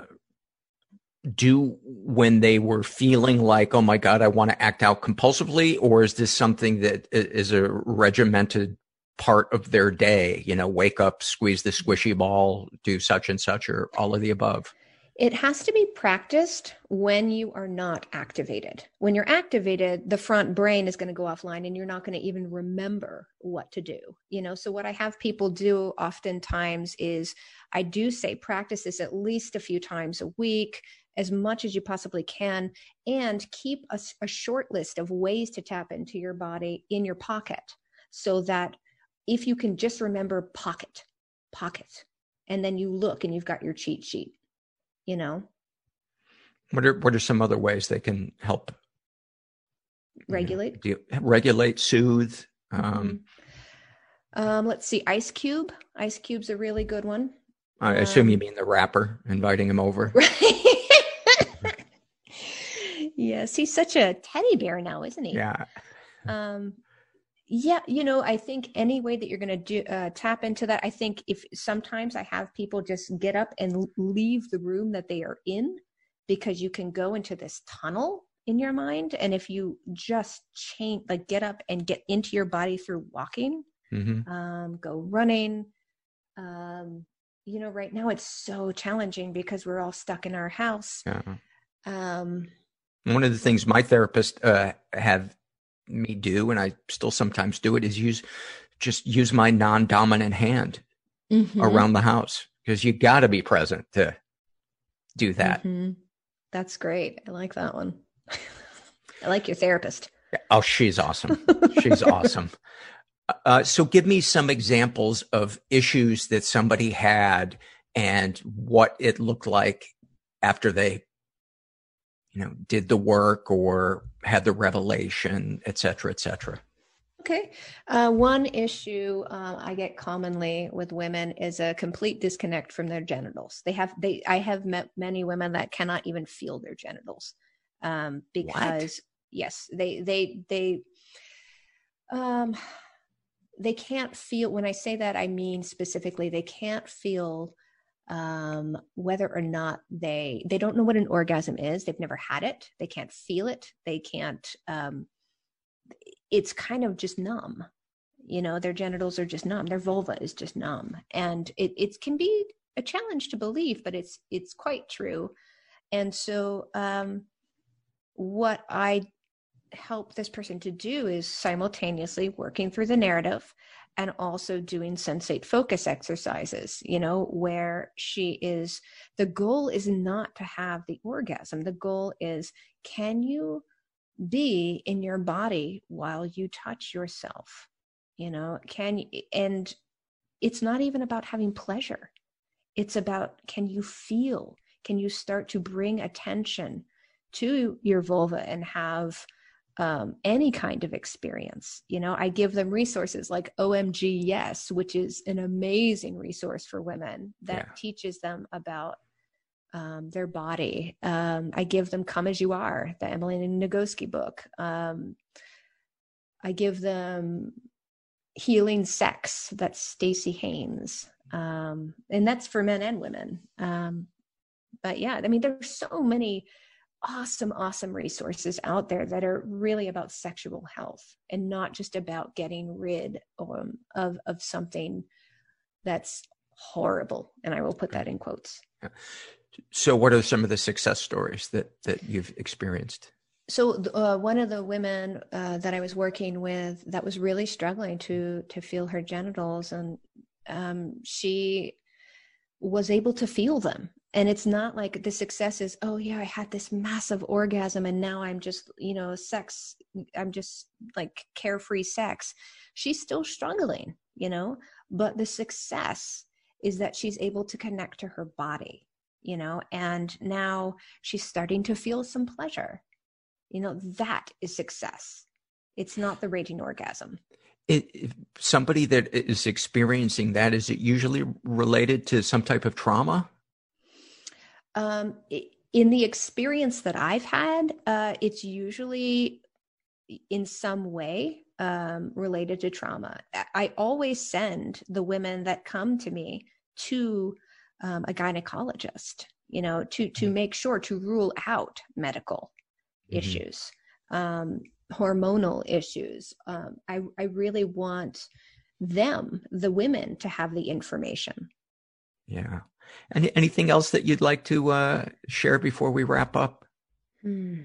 do when they were feeling like, oh my God, I want to act out compulsively? Or is this something that is a regimented part of their day? You know, wake up, squeeze the squishy ball, do such and such, or all of the above? It has to be practiced when you are not activated. When you're activated, the front brain is going to go offline and you're not going to even remember what to do. You know, so what I have people do oftentimes is I do say practice this at least a few times a week, as much as you possibly can, and keep a, a short list of ways to tap into your body in your pocket, so that if you can just remember pocket, pocket, and then you look and you've got your cheat sheet, you know? What are, what are some other ways they can help regulate? You know, do you, regulate, soothe. Um, mm-hmm. um, let's see. Ice Cube. Ice Cube's a really good one. I assume um, you mean the rapper, inviting him over. Right. Yes. He's such a teddy bear now, isn't he? Yeah. Um, yeah. You know, I think any way that you're going to do, uh, tap into that, I think if sometimes I have people just get up and leave the room that they are in, because you can go into this tunnel in your mind. And if you just change, like get up and get into your body through walking, mm-hmm. um, go running. Um, you know, right now it's so challenging because we're all stuck in our house. Yeah. Um, One of the things my therapist uh, have me do, and I still sometimes do it, is use just use my non-dominant hand mm-hmm. around the house, because you got to be present to do that. Mm-hmm. That's great. I like that one. I like your therapist. Oh, she's awesome. She's awesome. Uh, so give me some examples of issues that somebody had and what it looked like after they, you know, did the work or had the revelation, et cetera, et cetera. Okay. Uh, one issue uh, I get commonly with women is a complete disconnect from their genitals. They have, they, I have met many women that cannot even feel their genitals um, because what? yes, they, they, they, um, they can't feel, when I say that, I mean specifically, they can't feel um, whether or not they, they don't know what an orgasm is. They've never had it. They can't feel it. They can't, um, it's kind of just numb, you know, their genitals are just numb. Their vulva is just numb. And it, it can be a challenge to believe, but it's, it's quite true. And so um, what I help this person to do is simultaneously working through the narrative and also doing sensate focus exercises, you know, where she is, the goal is not to have the orgasm. The goal is, can you be in your body while you touch yourself? You know, can you, and it's not even about having pleasure. It's about, can you feel, can you start to bring attention to your vulva and have um, any kind of experience? You know, I give them resources like O M G Yes, which is an amazing resource for women that yeah. teaches them about um, their body. Um, I give them Come As You Are, the Emily Nagoski book. Um, I give them Healing Sex, that's Stacey Haynes. Um, and that's for men and women. Um, but yeah, I mean, there's so many awesome, awesome resources out there that are really about sexual health and not just about getting rid um, of, of something that's horrible. And I will put that in quotes. So what are some of the success stories that, that you've experienced? So uh, one of the women uh, that I was working with that was really struggling to, to feel her genitals, and um, she was able to feel them. And it's not like the success is, oh yeah, I had this massive orgasm and now I'm just, you know, sex, I'm just like carefree sex. She's still struggling, you know, but the success is that she's able to connect to her body, you know, and now she's starting to feel some pleasure. You know, that is success. It's not the raging orgasm. It, if somebody that is experiencing that, is it usually related to some type of trauma? Um, in the experience that I've had, uh, it's usually in some way um, related to trauma. I always send the women that come to me to um, a gynecologist, you know, to to make sure to rule out medical mm-hmm. issues, um, hormonal issues. Um, I, I really want them, the women, to have the information. Yeah. Any, anything else that you'd like to uh, share before we wrap up? Hmm.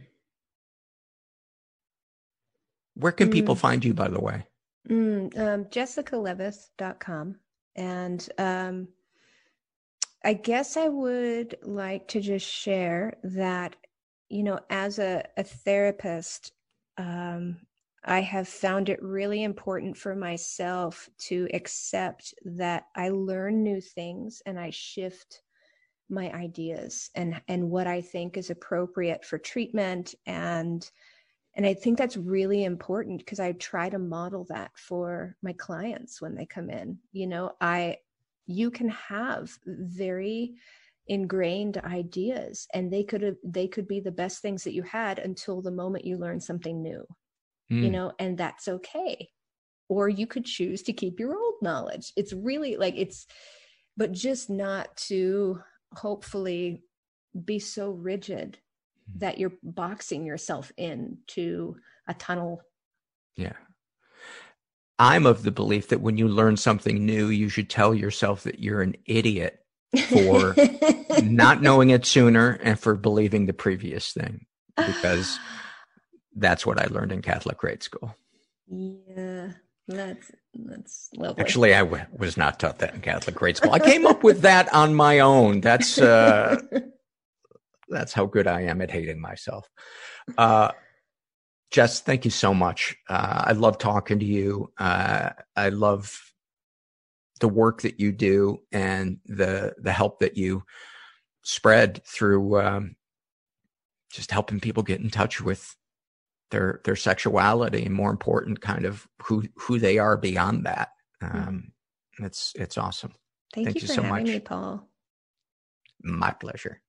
Where can mm. people find you, by the way? Mm, um, jessica levis dot com. And um, I guess I would like to just share that, you know, as a, a therapist, um, I have found it really important for myself to accept that I learn new things and I shift my ideas and, and what I think is appropriate for treatment. And, and I think that's really important because I try to model that for my clients when they come in. You know, I, you can have very ingrained ideas and they could have, they could be the best things that you had until the moment you learn something new. You know, and that's okay. Or you could choose to keep your old knowledge. It's really like it's, but just not to hopefully be so rigid that you're boxing yourself into a tunnel. Yeah. I'm of the belief that when you learn something new, you should tell yourself that you're an idiot for not knowing it sooner and for believing the previous thing, because that's what I learned in Catholic grade school. Yeah, that's that's lovely. Actually, I w- was not taught that in Catholic grade school. I came up with that on my own. That's uh, that's how good I am at hating myself. Uh, Jess, thank you so much. Uh, I love talking to you. Uh, I love the work that you do and the the help that you spread through um, just helping people get in touch with their their sexuality and, more important, kind of who who they are beyond that. Um, mm. It's it's awesome. Thank, Thank you, you for so having much. me, Paul. My pleasure.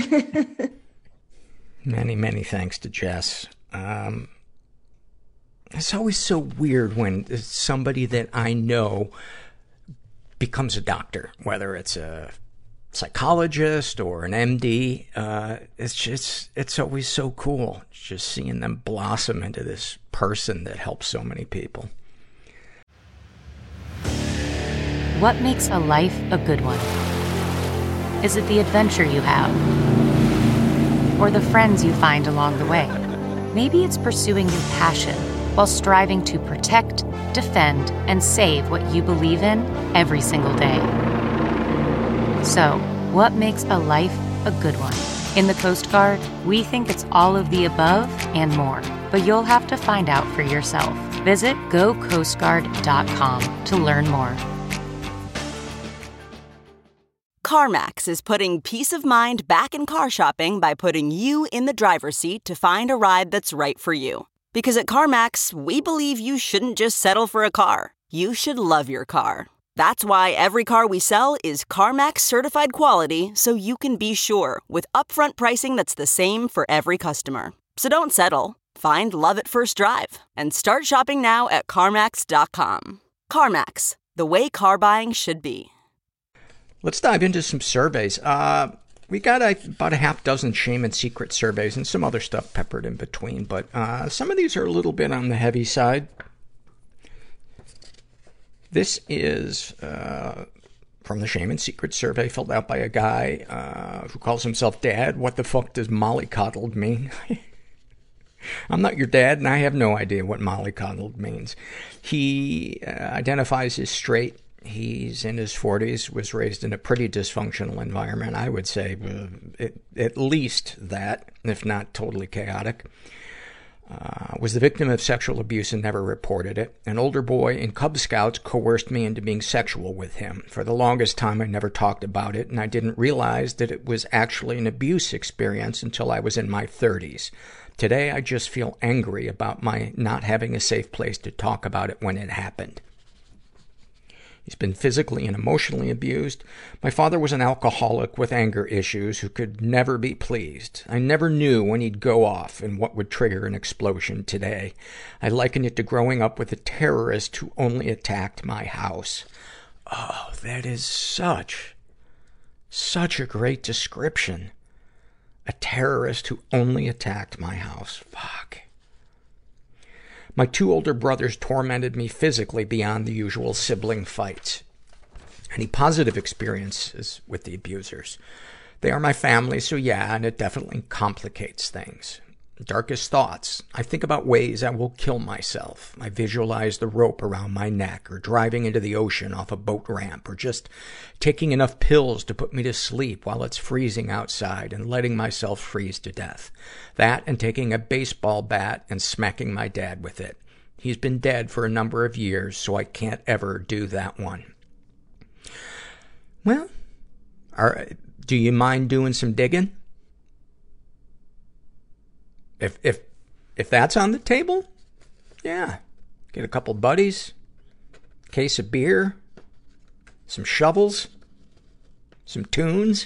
Many many thanks to Jess. Um, it's always so weird when somebody that I know becomes a doctor, whether it's a psychologist or an M D. Uh, it's just, it's always so cool just seeing them blossom into this person that helps so many people. What makes a life a good one? Is it the adventure you have? Or the friends you find along the way? Maybe it's pursuing your passion while striving to protect, defend, and save what you believe in every single day. So, what makes a life a good one? In the Coast Guard, we think it's all of the above and more, but you'll have to find out for yourself. Visit go coast guard dot com to learn more. CarMax is putting peace of mind back in car shopping by putting you in the driver's seat to find a ride that's right for you. Because at CarMax, we believe you shouldn't just settle for a car. You should love your car. That's why every car we sell is CarMax certified quality, so you can be sure with upfront pricing that's the same for every customer. So don't settle. Find love at first drive and start shopping now at CarMax dot com. CarMax, the way car buying should be. Let's dive into some surveys. Uh, we got a, about a half dozen shame and secret surveys and some other stuff peppered in between, but uh, some of these are a little bit on the heavy side. This is uh, from the Shame and Secret survey filled out by a guy uh, who calls himself Dad. What the fuck does mollycoddled mean? I'm not your dad, and I have no idea what mollycoddled means. He uh, identifies as straight. He's in his forties, was raised in a pretty dysfunctional environment, I would say. Uh, it, at least that, if not totally chaotic. Uh, was the victim of sexual abuse and never reported it. An older boy in Cub Scouts coerced me into being sexual with him. For the longest time, I never talked about it, and I didn't realize that it was actually an abuse experience until I was in my thirties. Today, I just feel angry about my not having a safe place to talk about it when it happened. He's been physically and emotionally abused. My father was an alcoholic with anger issues who could never be pleased. I never knew when he'd go off and what would trigger an explosion today. I liken it to growing up with a terrorist who only attacked my house. Oh, that is such, such a great description. A terrorist who only attacked my house. Fuck. My two older brothers tormented me physically beyond the usual sibling fights. Any positive experiences with the abusers? They are my family, so yeah, and it definitely complicates things. Darkest thoughts. I think about ways I will kill myself. I visualize the rope around my neck, or driving into the ocean off a boat ramp, or just taking enough pills to put me to sleep while it's freezing outside and letting myself freeze to death. That and taking a baseball bat and smacking my dad with it. He's been dead for a number of years, so I can't ever do that one. Well, are, do you mind doing some digging? If, if, if that's on the table, yeah. Get a couple buddies, case of beer, some shovels, some tunes,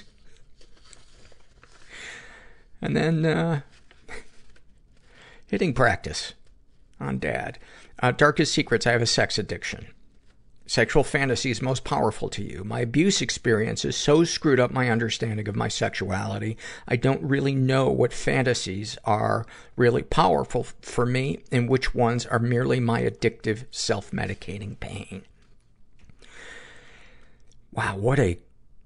and then, uh, hitting practice on Dad. Uh, darkest secrets. I have a sex addiction. Sexual fantasies most powerful to you. My abuse experience has so screwed up my understanding of my sexuality. I don't really know what fantasies are really powerful for me and which ones are merely my addictive, self-medicating pain. Wow, what a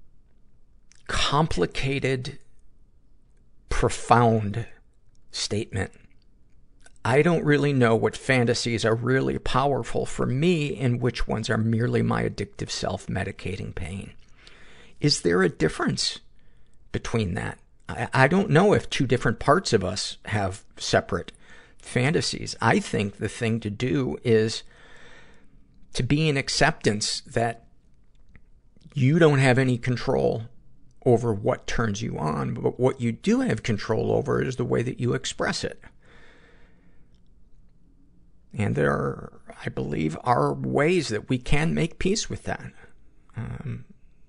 complicated, profound statement. I don't really know what fantasies are really powerful for me and which ones are merely my addictive self-medicating pain. Is there a difference between that? I, I don't know if two different parts of us have separate fantasies. I think the thing to do is to be in acceptance that you don't have any control over what turns you on, but what you do have control over is the way that you express it. And there are, I believe, are ways that we can make peace with that. Um,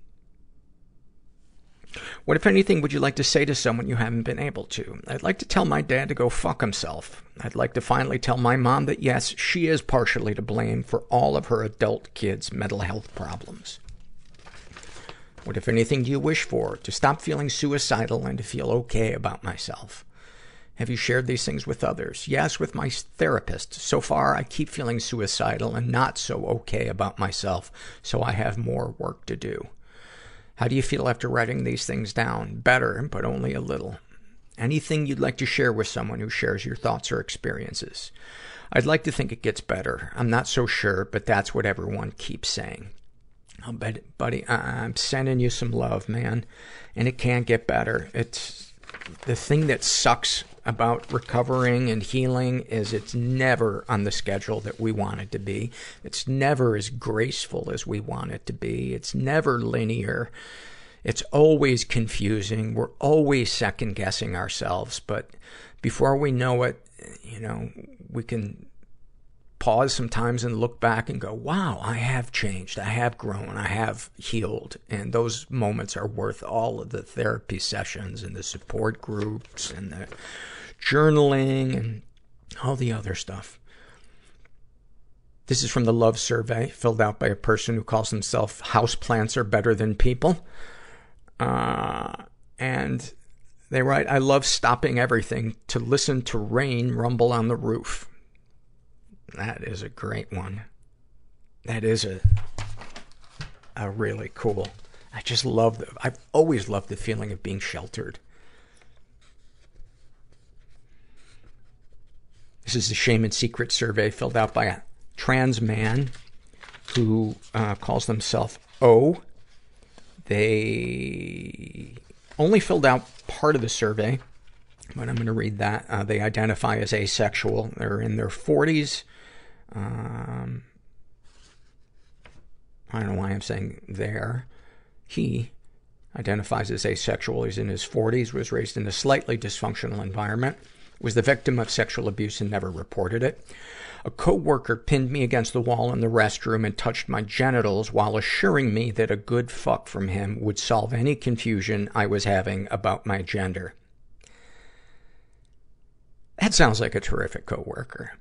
what, if anything, would you like to say to someone you haven't been able to? I'd like to tell my dad to go fuck himself. I'd like to finally tell my mom that, yes, she is partially to blame for all of her adult kids' mental health problems. What, if anything, do you wish for? To stop feeling suicidal and to feel okay about myself. Have you shared these things with others? Yes, with my therapist. So far, I keep feeling suicidal and not so okay about myself, so I have more work to do. How do you feel after writing these things down? Better, but only a little. Anything you'd like to share with someone who shares your thoughts or experiences? I'd like to think it gets better. I'm not so sure, but that's what everyone keeps saying. Oh, but, buddy, I'm sending you some love, man. And it can get better. It's the thing that sucks about recovering and healing is it's never on the schedule that we want it to be. It's never as graceful as we want it to be. It's never linear. It's always confusing. We're always second guessing ourselves. But before we know it, you know, we can pause sometimes and look back and go, wow, I have changed. I have grown. I have healed. And those moments are worth all of the therapy sessions and the support groups and the journaling and all the other stuff. This is from the Love Survey, filled out by a person who calls himself Houseplants Are Better Than People. Uh, and they write, I love stopping everything to listen to rain rumble on the roof. That is a great one. That is a, a really cool. I just love the, I've always loved the feeling of being sheltered. This is the Shame and Secret survey filled out by a trans man who uh, calls themselves O. They only filled out part of the survey, but I'm going to read that. Uh, they identify as asexual. They're in their forties. Um, I don't know why I'm saying there. He identifies as asexual. He's in his forties, was raised in a slightly dysfunctional environment, was the victim of sexual abuse and never reported it. A coworker pinned me against the wall in the restroom and touched my genitals while assuring me that a good fuck from him would solve any confusion I was having about my gender. That sounds like a terrific coworker.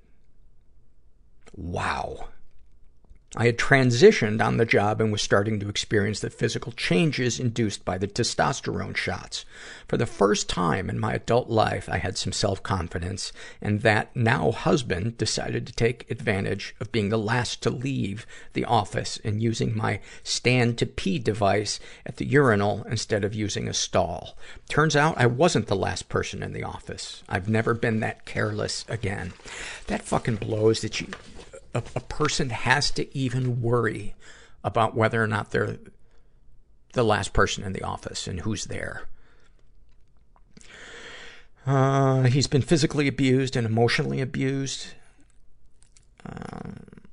Wow. I had transitioned on the job and was starting to experience the physical changes induced by the testosterone shots. For the first time in my adult life, I had some self-confidence, and that now husband decided to take advantage of being the last to leave the office and using my stand-to-pee device at the urinal instead of using a stall. Turns out I wasn't the last person in the office. I've never been that careless again. That fucking blows that you... A, a person has to even worry about whether or not they're the last person in the office and who's there. Uh, he's been physically abused and emotionally abused.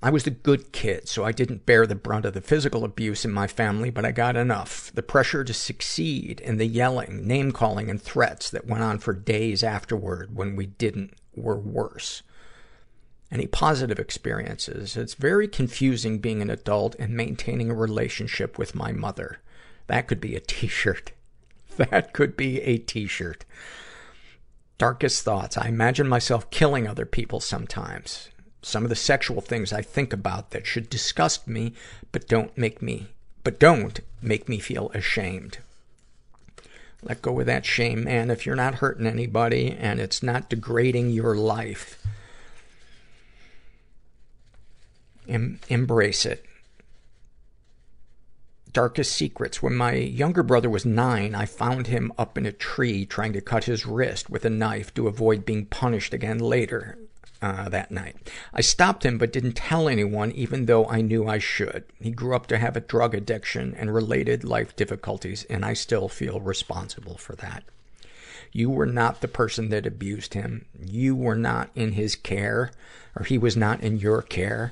I was the good kid, so I didn't bear the brunt of the physical abuse in my family, but I got enough. The pressure to succeed and the yelling, name-calling, and threats that went on for days afterward when we didn't were worse. Any positive experiences? It's very confusing being an adult and maintaining a relationship with my mother. That could be a t-shirt. That could be a t-shirt. Darkest thoughts. I imagine myself killing other people sometimes. Some of the sexual things I think about that should disgust me, but don't make me, but don't make me feel ashamed. Let go of that shame, man. If you're not hurting anybody and it's not degrading your life, em- embrace it. Darkest secrets. When my younger brother was nine, I found him up in a tree trying to cut his wrist with a knife to avoid being punished again later uh, that night. I stopped him but didn't tell anyone, even though I knew I should. He grew up to have a drug addiction and related life difficulties, and I still feel responsible for that. You were not the person that abused him. You were not in his care, or he was not in your care.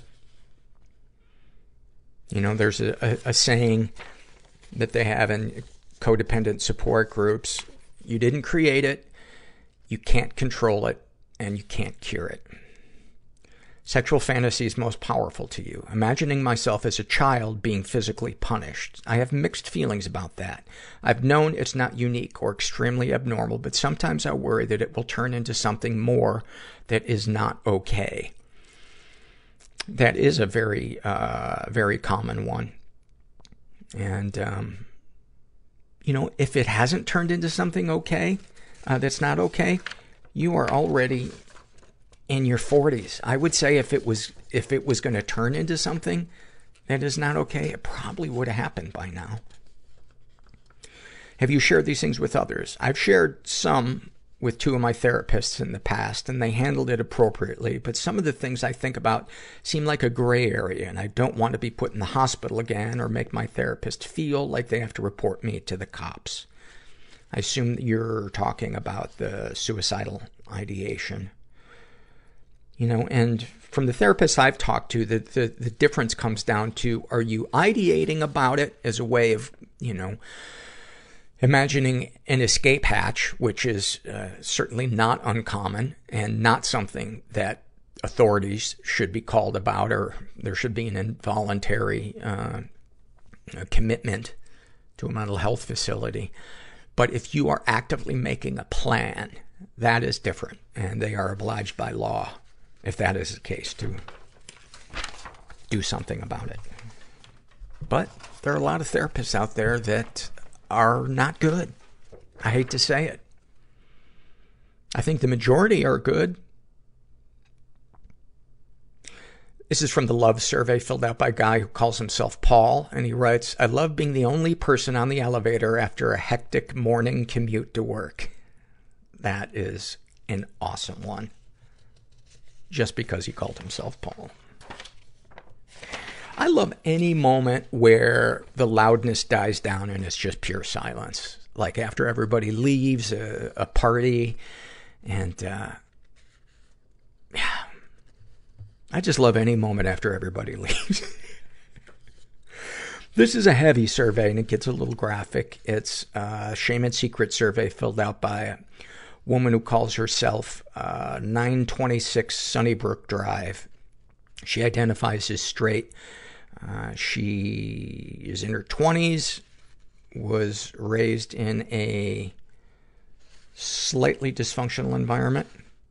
You know, there's a, a, a saying that they have in codependent support groups. You didn't create it, you can't control it, and you can't cure it. Sexual fantasies most powerful to you. Imagining myself as a child being physically punished. I have mixed feelings about that. I've known it's not unique or extremely abnormal, but sometimes I worry that it will turn into something more that is not okay. That is a very, uh, very common one. And, um, you know, if it hasn't turned into something okay, uh, that's not okay, you are already in your forties. I would say if it was, if it was going to turn into something that is not okay, it probably would have happened by now. Have you shared these things with others? I've shared some with two of my therapists in the past, and they handled it appropriately, but some of the things I think about seem like a gray area, and I don't want to be put in the hospital again or make my therapist feel like they have to report me to the cops. I assume that you're talking about the suicidal ideation. You know, and from the therapists I've talked to, the, the, the difference comes down to, are you ideating about it as a way of, you know, imagining an escape hatch, which is uh, certainly not uncommon and not something that authorities should be called about, or there should be an involuntary uh, commitment to a mental health facility. But if you are actively making a plan, that is different, and they are obliged by law, if that is the case, to do something about it. But there are a lot of therapists out there that are not good. I hate to say it. I think the majority are good. This is from the Love Survey filled out by a guy who calls himself Paul, and he writes, I love being the only person on the elevator after a hectic morning commute to work. That is an awesome one. Just because he called himself Paul. I love any moment where the loudness dies down and it's just pure silence. Like after everybody leaves a, a party, and uh, yeah, I just love any moment after everybody leaves. This is a heavy survey, and it gets a little graphic. It's a shame and secret survey filled out by a woman who calls herself uh, nine twenty-six Sunnybrook Drive. She identifies as straight. Uh, she is in her twenties, was raised in a slightly dysfunctional environment,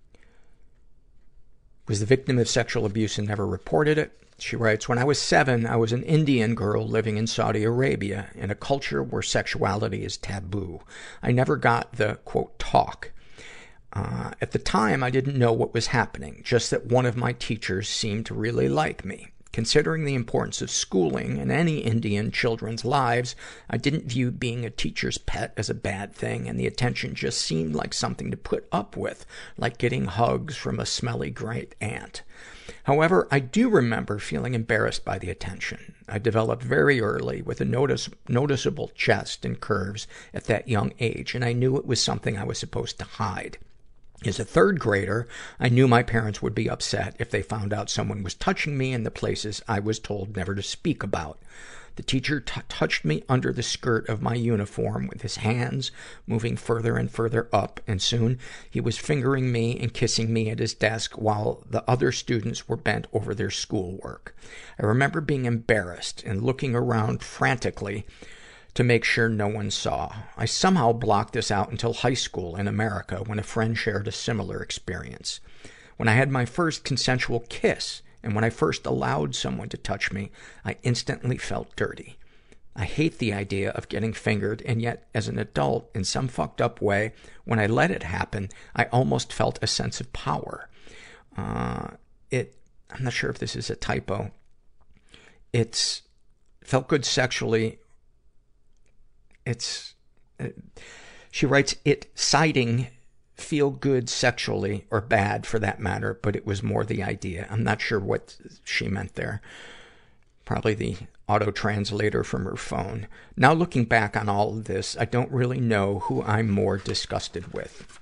was the victim of sexual abuse and never reported it. She writes, when I was seven, I was an Indian girl living in Saudi Arabia in a culture where sexuality is taboo. I never got the, quote, talk. Uh, at the time, I didn't know what was happening, just that one of my teachers seemed to really like me. Considering the importance of schooling in any Indian children's lives, I didn't view being a teacher's pet as a bad thing, and the attention just seemed like something to put up with, like getting hugs from a smelly great aunt. However, I do remember feeling embarrassed by the attention. I developed very early with a notice, noticeable chest and curves at that young age, and I knew it was something I was supposed to hide. As a third grader, I knew my parents would be upset if they found out someone was touching me in the places I was told never to speak about. The teacher t- touched me under the skirt of my uniform with his hands moving further and further up, and soon he was fingering me and kissing me at his desk while the other students were bent over their schoolwork. I remember being embarrassed and looking around frantically to make sure no one saw. I somehow blocked this out until high school in America when a friend shared a similar experience. When I had my first consensual kiss, and when I first allowed someone to touch me, I instantly felt dirty. I hate the idea of getting fingered, and yet, as an adult, in some fucked up way, when I let it happen, I almost felt a sense of power. Uh, it, I'm not sure if this is a typo. It's felt good sexually. It's, uh, she writes, it citing feel good sexually, or bad for that matter, but it was more the idea. I'm not sure what she meant there. Probably the auto-translator from her phone. Now looking back on all of this, I don't really know who I'm more disgusted with.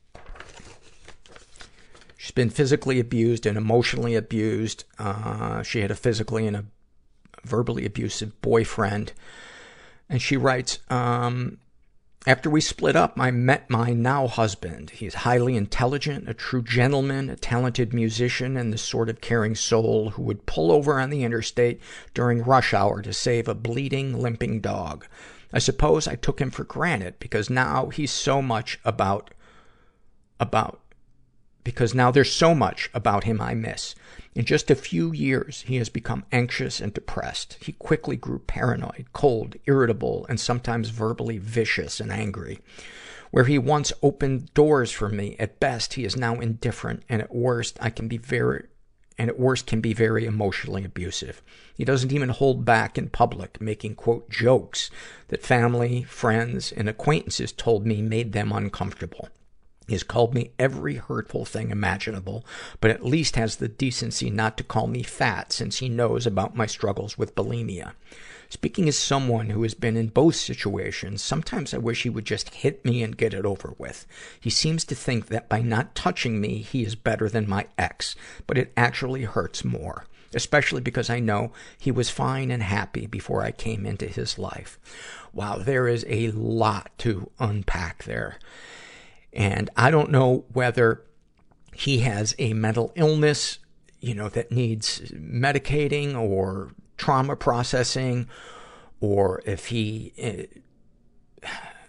She's been physically abused and emotionally abused. Uh, she had a physically and a verbally abusive boyfriend. And she writes, um, after we split up, I met my now husband. He's highly intelligent, a true gentleman, a talented musician, and the sort of caring soul who would pull over on the interstate during rush hour to save a bleeding, limping dog. I suppose I took him for granted because now he's so much about, about, because now there's so much about him I miss. In just a few years, he has become anxious and depressed. He quickly grew paranoid, cold, irritable, and sometimes verbally vicious and angry. Where he once opened doors for me, at best, he is now indifferent, and at worst, I can be very, and at worst can be very emotionally abusive. He doesn't even hold back in public, making, quote, jokes that family, friends, and acquaintances told me made them uncomfortable. He has called me every hurtful thing imaginable, but at least has the decency not to call me fat since he knows about my struggles with bulimia. Speaking as someone who has been in both situations, sometimes I wish he would just hit me and get it over with. He seems to think that by not touching me, he is better than my ex, but it actually hurts more, especially because I know he was fine and happy before I came into his life. Wow, there is a lot to unpack there. And I don't know whether he has a mental illness, you know, that needs medicating or trauma processing, or if he uh,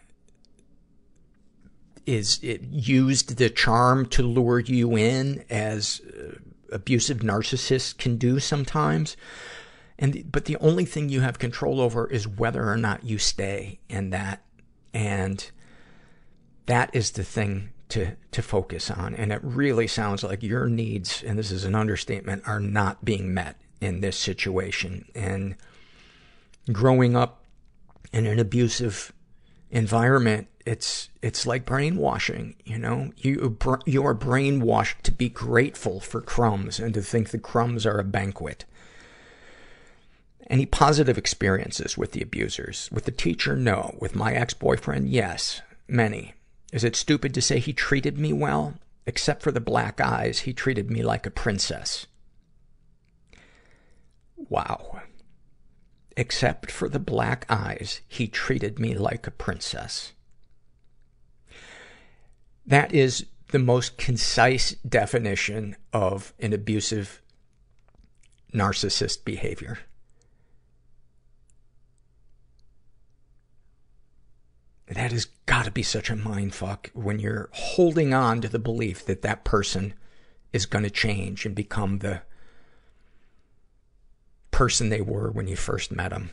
is it used the charm to lure you in, as uh, abusive narcissists can do sometimes. And the, but the only thing you have control over is whether or not you stay in that. And that is the thing to, to focus on. And it really sounds like your needs, and this is an understatement, are not being met in this situation. And growing up in an abusive environment, it's, it's like brainwashing, you know? You, you are brainwashed to be grateful for crumbs and to think the crumbs are a banquet. Any positive experiences with the abusers? With the teacher, no. With my ex-boyfriend, yes. Many. Is it stupid to say he treated me well? Except for the black eyes, he treated me like a princess. Wow. Except for the black eyes, he treated me like a princess. That is the most concise definition of an abusive narcissist behavior. That has got to be such a mindfuck when you're holding on to the belief that that person is going to change and become the person they were when you first met them.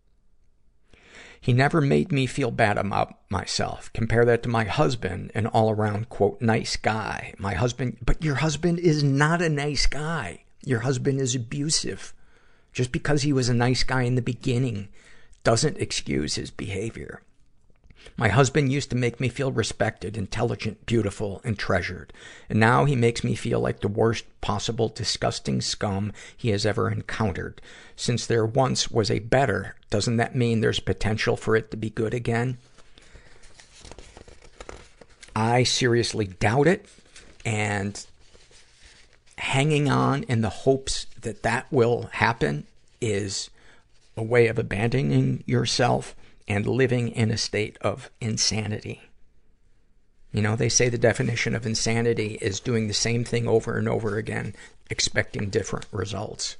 He never made me feel bad about myself. Compare that to my husband, an all-around, quote, nice guy. My husband, but your husband is not a nice guy. Your husband is abusive. Just because he was a nice guy in the beginning doesn't excuse his behavior. My husband used to make me feel respected, intelligent, beautiful, and treasured. And now he makes me feel like the worst possible disgusting scum he has ever encountered. Since there once was a better, doesn't that mean there's potential for it to be good again? I seriously doubt it, and hanging on in the hopes that that will happen is a way of abandoning yourself and living in a state of insanity. You know, they say the definition of insanity is doing the same thing over and over again, expecting different results.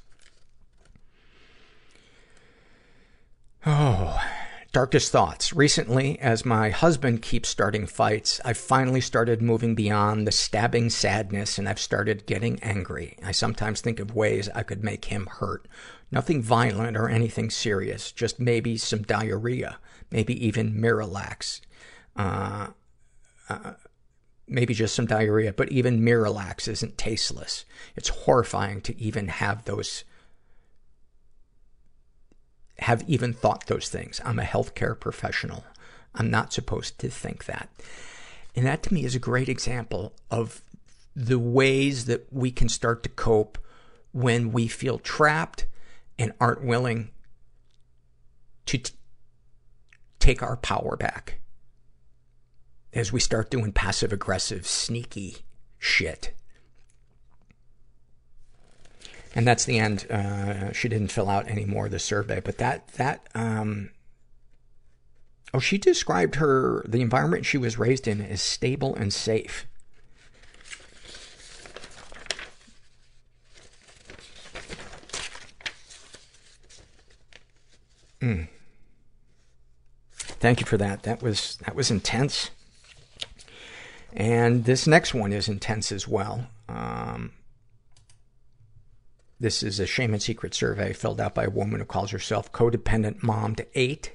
Oh, darkest thoughts. Recently, as my husband keeps starting fights, I've finally started moving beyond the stabbing sadness, and I've started getting angry. I sometimes think of ways I could make him hurt. Nothing violent or anything serious, just maybe some diarrhea, maybe even Miralax. Uh, uh, maybe just some diarrhea, but even Miralax isn't tasteless. It's horrifying to even have those have even thought those things. I'm a healthcare professional. I'm not supposed to think that. And that to me is a great example of the ways that we can start to cope when we feel trapped and aren't willing to t- take our power back. As we start doing passive aggressive, sneaky shit. And that's the end. Uh, she didn't fill out any more of the survey, but that, that, um, oh, she described her, the environment she was raised in as stable and safe. Mm. Thank you for that. That was, that was intense. And this next one is intense as well. Um, This is a Shame and Secret survey filled out by a woman who calls herself Codependent Mom to Eight.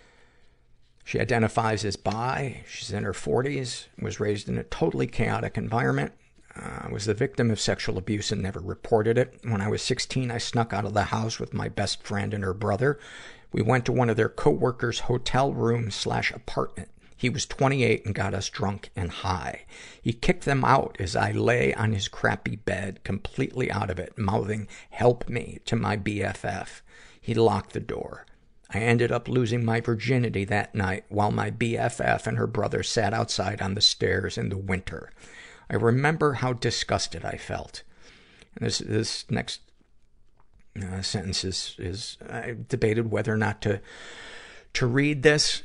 She identifies as bi. She's in her forties, was raised in a totally chaotic environment, uh, was the victim of sexual abuse and never reported it. When I was sixteen, I snuck out of the house with my best friend and her brother. We went to one of their co-workers' hotel room slash apartment. He was twenty-eight and got us drunk and high. He kicked them out as I lay on his crappy bed, completely out of it, mouthing, "Help me," to my B F F. He locked the door. I ended up losing my virginity that night while my B F F and her brother sat outside on the stairs in the winter. I remember how disgusted I felt. And this, this next uh, sentence is, is, I debated whether or not to, to read this.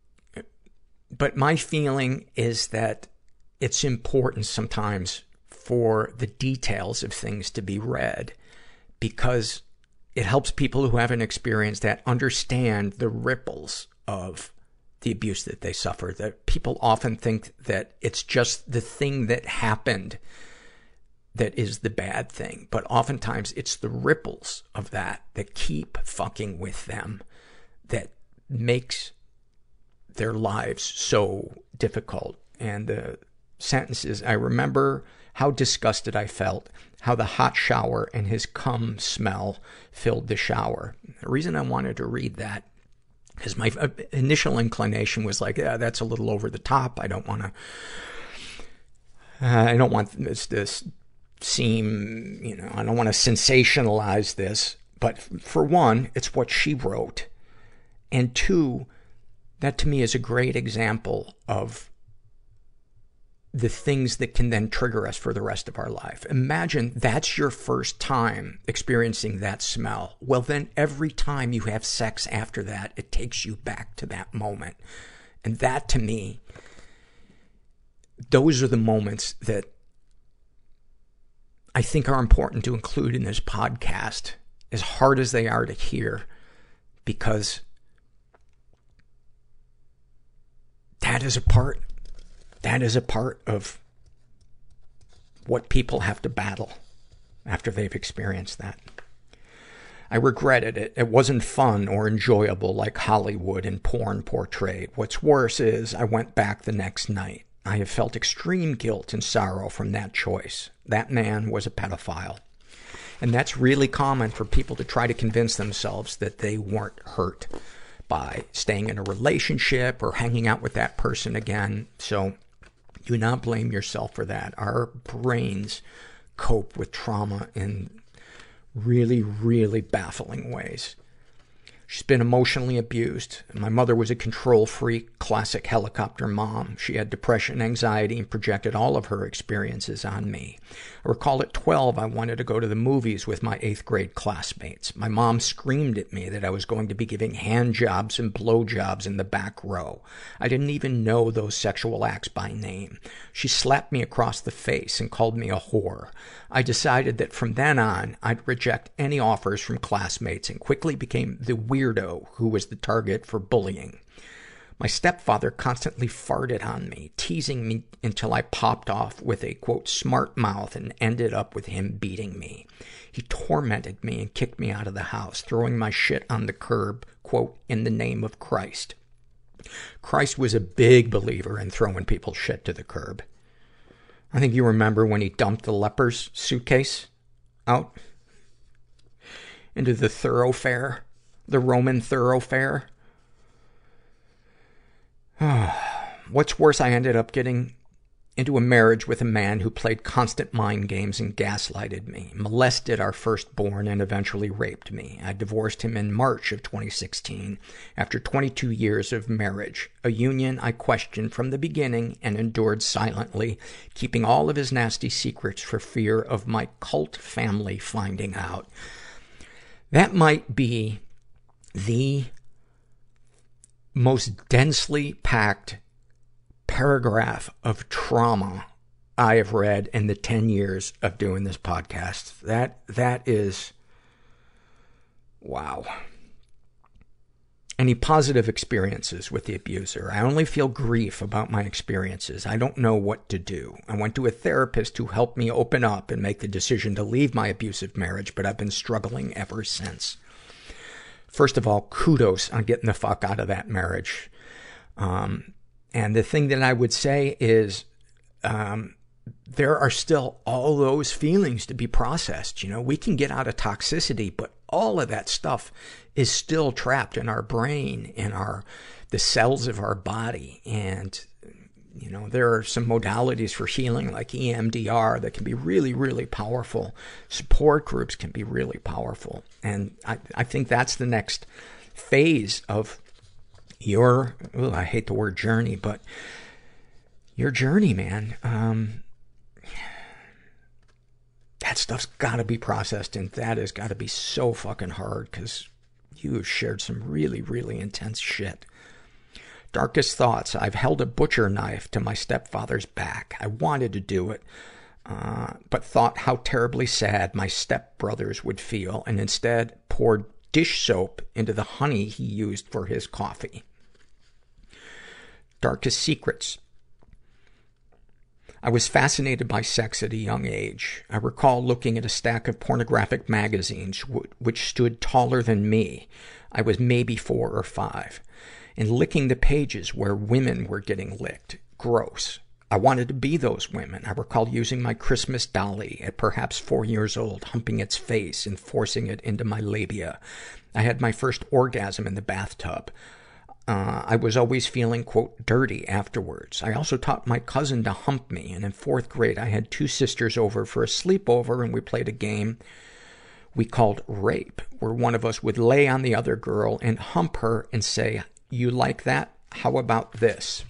But my feeling is that it's important sometimes for the details of things to be read, because it helps people who haven't experienced that understand the ripples of the abuse that they suffer. That people often think that it's just the thing that happened that is the bad thing. But oftentimes it's the ripples of that that keep fucking with them, that makes their lives so difficult. And the sentence is, I remember how disgusted I felt, how the hot shower and his cum smell filled the shower. The reason I wanted to read that is my initial inclination was like, yeah, that's a little over the top. I don't want to, uh, I don't want this, this seem, you know, I don't want to sensationalize this. But for one, it's what she wrote. And two, that to me is a great example of the things that can then trigger us for the rest of our life. Imagine that's your first time experiencing that smell. Well, then every time you have sex after that, it takes you back to that moment. And that to me, those are the moments that I think are important to include in this podcast, as hard as they are to hear, because that is a part, that is a part of what people have to battle after they've experienced that. I regretted it. It wasn't fun or enjoyable like Hollywood and porn portrayed. What's worse is I went back the next night. I have felt extreme guilt and sorrow from that choice. That man was a pedophile. And that's really common for people to try to convince themselves that they weren't hurt by staying in a relationship or hanging out with that person again. So do not blame yourself for that. Our brains cope with trauma in really, really baffling ways. She's been emotionally abused. My mother was a control freak, classic helicopter mom. She had depression, anxiety, and projected all of her experiences on me. I recall at twelve, I wanted to go to the movies with my eighth grade classmates. My mom screamed at me that I was going to be giving hand jobs and blow jobs in the back row. I didn't even know those sexual acts by name. She slapped me across the face and called me a whore. I decided that from then on, I'd reject any offers from classmates and quickly became the weirdo who was the target for bullying. My stepfather constantly farted on me, teasing me until I popped off with a, quote, smart mouth and ended up with him beating me. He tormented me and kicked me out of the house, throwing my shit on the curb, quote, in the name of Christ. Christ was a big believer in throwing people's shit to the curb. I think you remember when he dumped the leper's suitcase out into the thoroughfare, the Roman thoroughfare. What's worse, I ended up getting into a marriage with a man who played constant mind games and gaslighted me, molested our firstborn, and eventually raped me. I divorced him in March of twenty sixteen after twenty-two years of marriage, a union I questioned from the beginning and endured silently, keeping all of his nasty secrets for fear of my cult family finding out. That might be the most densely packed paragraph of trauma I have read in the ten years of doing this podcast. That, that is, wow. Any positive experiences with the abuser? I only feel grief about my experiences. I don't know what to do. I went to a therapist who helped me open up and make the decision to leave my abusive marriage, but I've been struggling ever since. First of all, kudos on getting the fuck out of that marriage. Um, and the thing that I would say is, um, there are still all those feelings to be processed. You know, we can get out of toxicity, but all of that stuff is still trapped in our brain, in our, the cells of our body. And, you know, there are some modalities for healing like E M D R that can be really, really powerful. Support groups can be really powerful. And I, I think that's the next phase of your, oh, I hate the word journey, but your journey, man. Um, that stuff's gotta be processed, and that has gotta be so fucking hard, cause you have shared some really, really intense shit. Darkest thoughts. I've held a butcher knife to my stepfather's back. I wanted to do it, uh, but thought how terribly sad my stepbrothers would feel, and instead poured dish soap into the honey he used for his coffee. Darkest secrets. I was fascinated by sex at a young age. I recall looking at a stack of pornographic magazines, w- which stood taller than me. I was maybe four or five. And licking the pages where women were getting licked. Gross. I wanted to be those women. I recall using my Christmas dolly at perhaps four years old, humping its face and forcing it into my labia. I had my first orgasm in the bathtub. Uh, I was always feeling, quote, dirty afterwards. I also taught my cousin to hump me, and in fourth grade I had two sisters over for a sleepover, and we played a game we called rape, where one of us would lay on the other girl and hump her and say, "You like that? How about this?"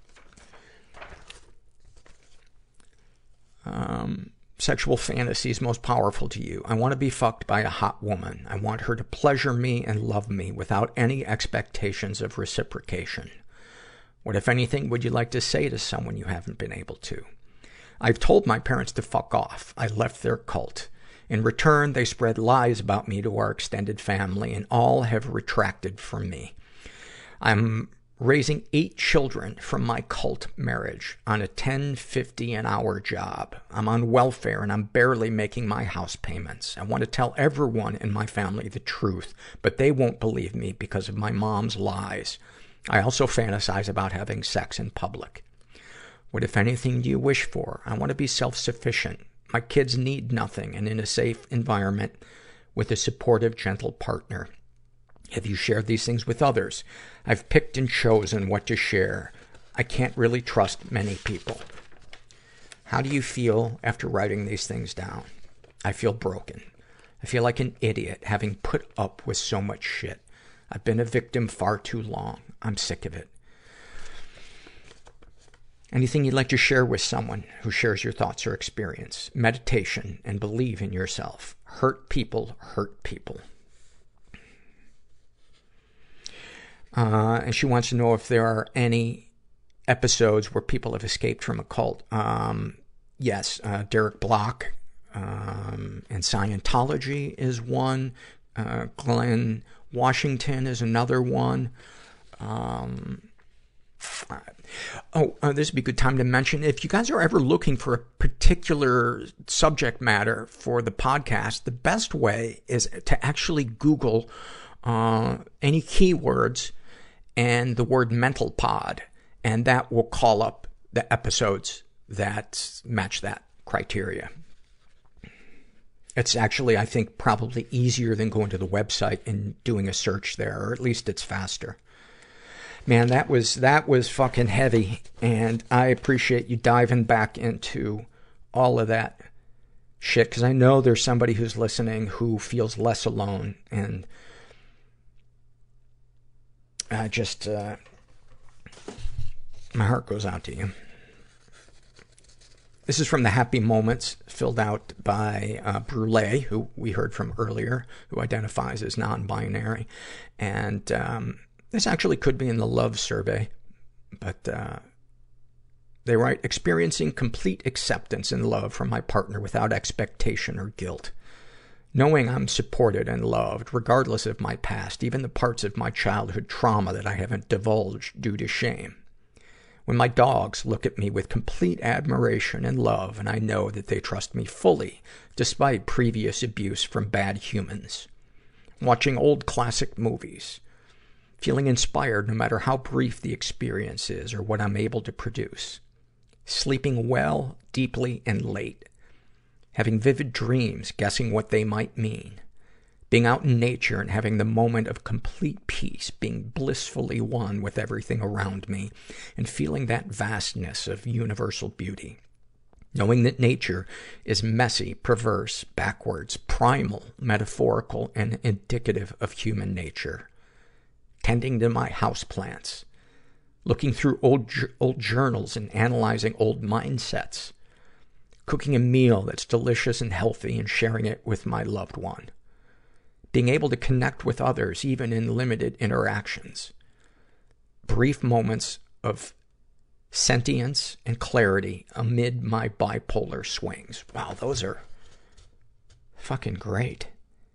Um, sexual fantasies most powerful to you. I want to be fucked by a hot woman. I want her to pleasure me and love me without any expectations of reciprocation. What, if anything, would you like to say to someone you haven't been able to? I've told my parents to fuck off. I left their cult. In return, they spread lies about me to our extended family, and all have retracted from me. I'm raising eight children from my cult marriage on a ten fifty an hour job. I'm on welfare and I'm barely making my house payments. I want to tell everyone in my family the truth, but they won't believe me because of my mom's lies. I also fantasize about having sex in public. What, if anything, do you wish for? I want to be self-sufficient. My kids need nothing, and in a safe environment with a supportive, gentle partner. Have you shared these things with others? I've picked and chosen what to share. I can't really trust many people. How do you feel after writing these things down? I feel broken. I feel like an idiot having put up with so much shit. I've been a victim far too long. I'm sick of it. Anything you'd like to share with someone who shares your thoughts or experience? Meditation and believe in yourself. Hurt people hurt people. Uh, and she wants to know if there are any episodes where people have escaped from a cult. Um, yes, uh, Derek Block, um, and Scientology is one. Uh, Glenn Washington is another one. Um, oh, uh, this would be a good time to mention, if you guys are ever looking for a particular subject matter for the podcast, the best way is to actually Google, uh, any keywords and the word mental pod. And that will call up the episodes that match that criteria. It's actually, I think, probably easier than going to the website and doing a search there, or at least it's faster. Man, that was, that was fucking heavy. And I appreciate you diving back into all of that shit, because I know there's somebody who's listening who feels less alone. And I just, uh, my heart goes out to you. This is from the Happy Moments, filled out by uh, Brule, who we heard from earlier, who identifies as non-binary. And um, this actually could be in the love survey. But uh, they write, experiencing complete acceptance and love from my partner without expectation or guilt. Knowing I'm supported and loved, regardless of my past, even the parts of my childhood trauma that I haven't divulged due to shame. When my dogs look at me with complete admiration and love, and I know that they trust me fully, despite previous abuse from bad humans. Watching old classic movies. Feeling inspired no matter how brief the experience is or what I'm able to produce. Sleeping well, deeply, and late. Having vivid dreams, guessing what they might mean. Being out in nature and having the moment of complete peace, being blissfully one with everything around me, and feeling that vastness of universal beauty. Knowing that nature is messy, perverse, backwards, primal, metaphorical, and indicative of human nature. Tending to my houseplants. Looking through old, old journals and analyzing old mindsets. Cooking a meal that's delicious and healthy and sharing it with my loved one. Being able to connect with others, even in limited interactions. Brief moments of sentience and clarity amid my bipolar swings. Wow, those are fucking great.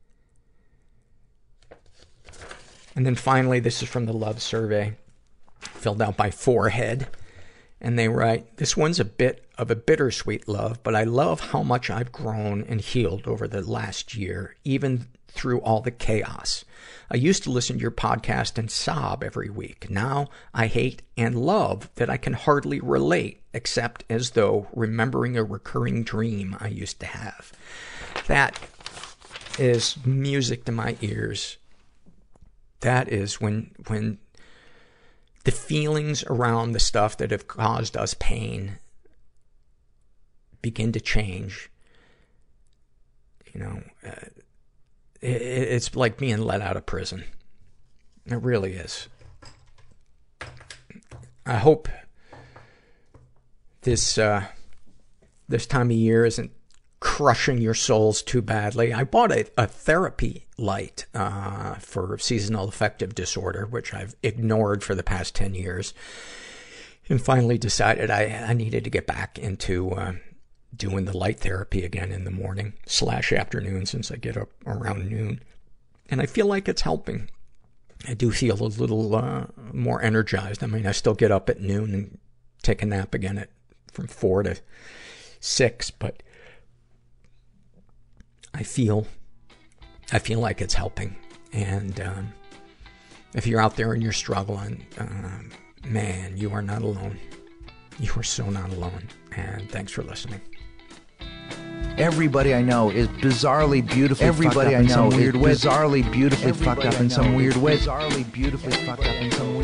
And then finally, this is from the love survey, filled out by Forehead. And they write, this one's a bit of a bittersweet love, but I love how much I've grown and healed over the last year, even through all the chaos. I used to listen to your podcast and sob every week. Now I hate and love that I can hardly relate, except as though remembering a recurring dream I used to have. That is music to my ears. That is when, when the feelings around the stuff that have caused us pain begin to change. You know, uh, it, it's like being let out of prison. It really is. I hope this, uh, this time of year isn't crushing your souls too badly. I bought a, a therapy light, uh, for seasonal affective disorder, which I've ignored for the past ten years. And finally decided I, I needed to get back into, uh, doing the light therapy again in the morning slash afternoon, since I get up around noon. And I feel like it's helping. I do feel a little, uh, more energized. I mean, I still get up at noon and take a nap again at from four to six, but I feel, I feel like it's helping. And, um, if you're out there and you're struggling, um, man, you are not alone. You are so not alone. And thanks for listening. Everybody I know is bizarrely beautifully Everybody fucked up I in know some is weird way. bizarrely beautifully Everybody fucked up I in some know weird is way. Bizarrely beautifully fucked up in some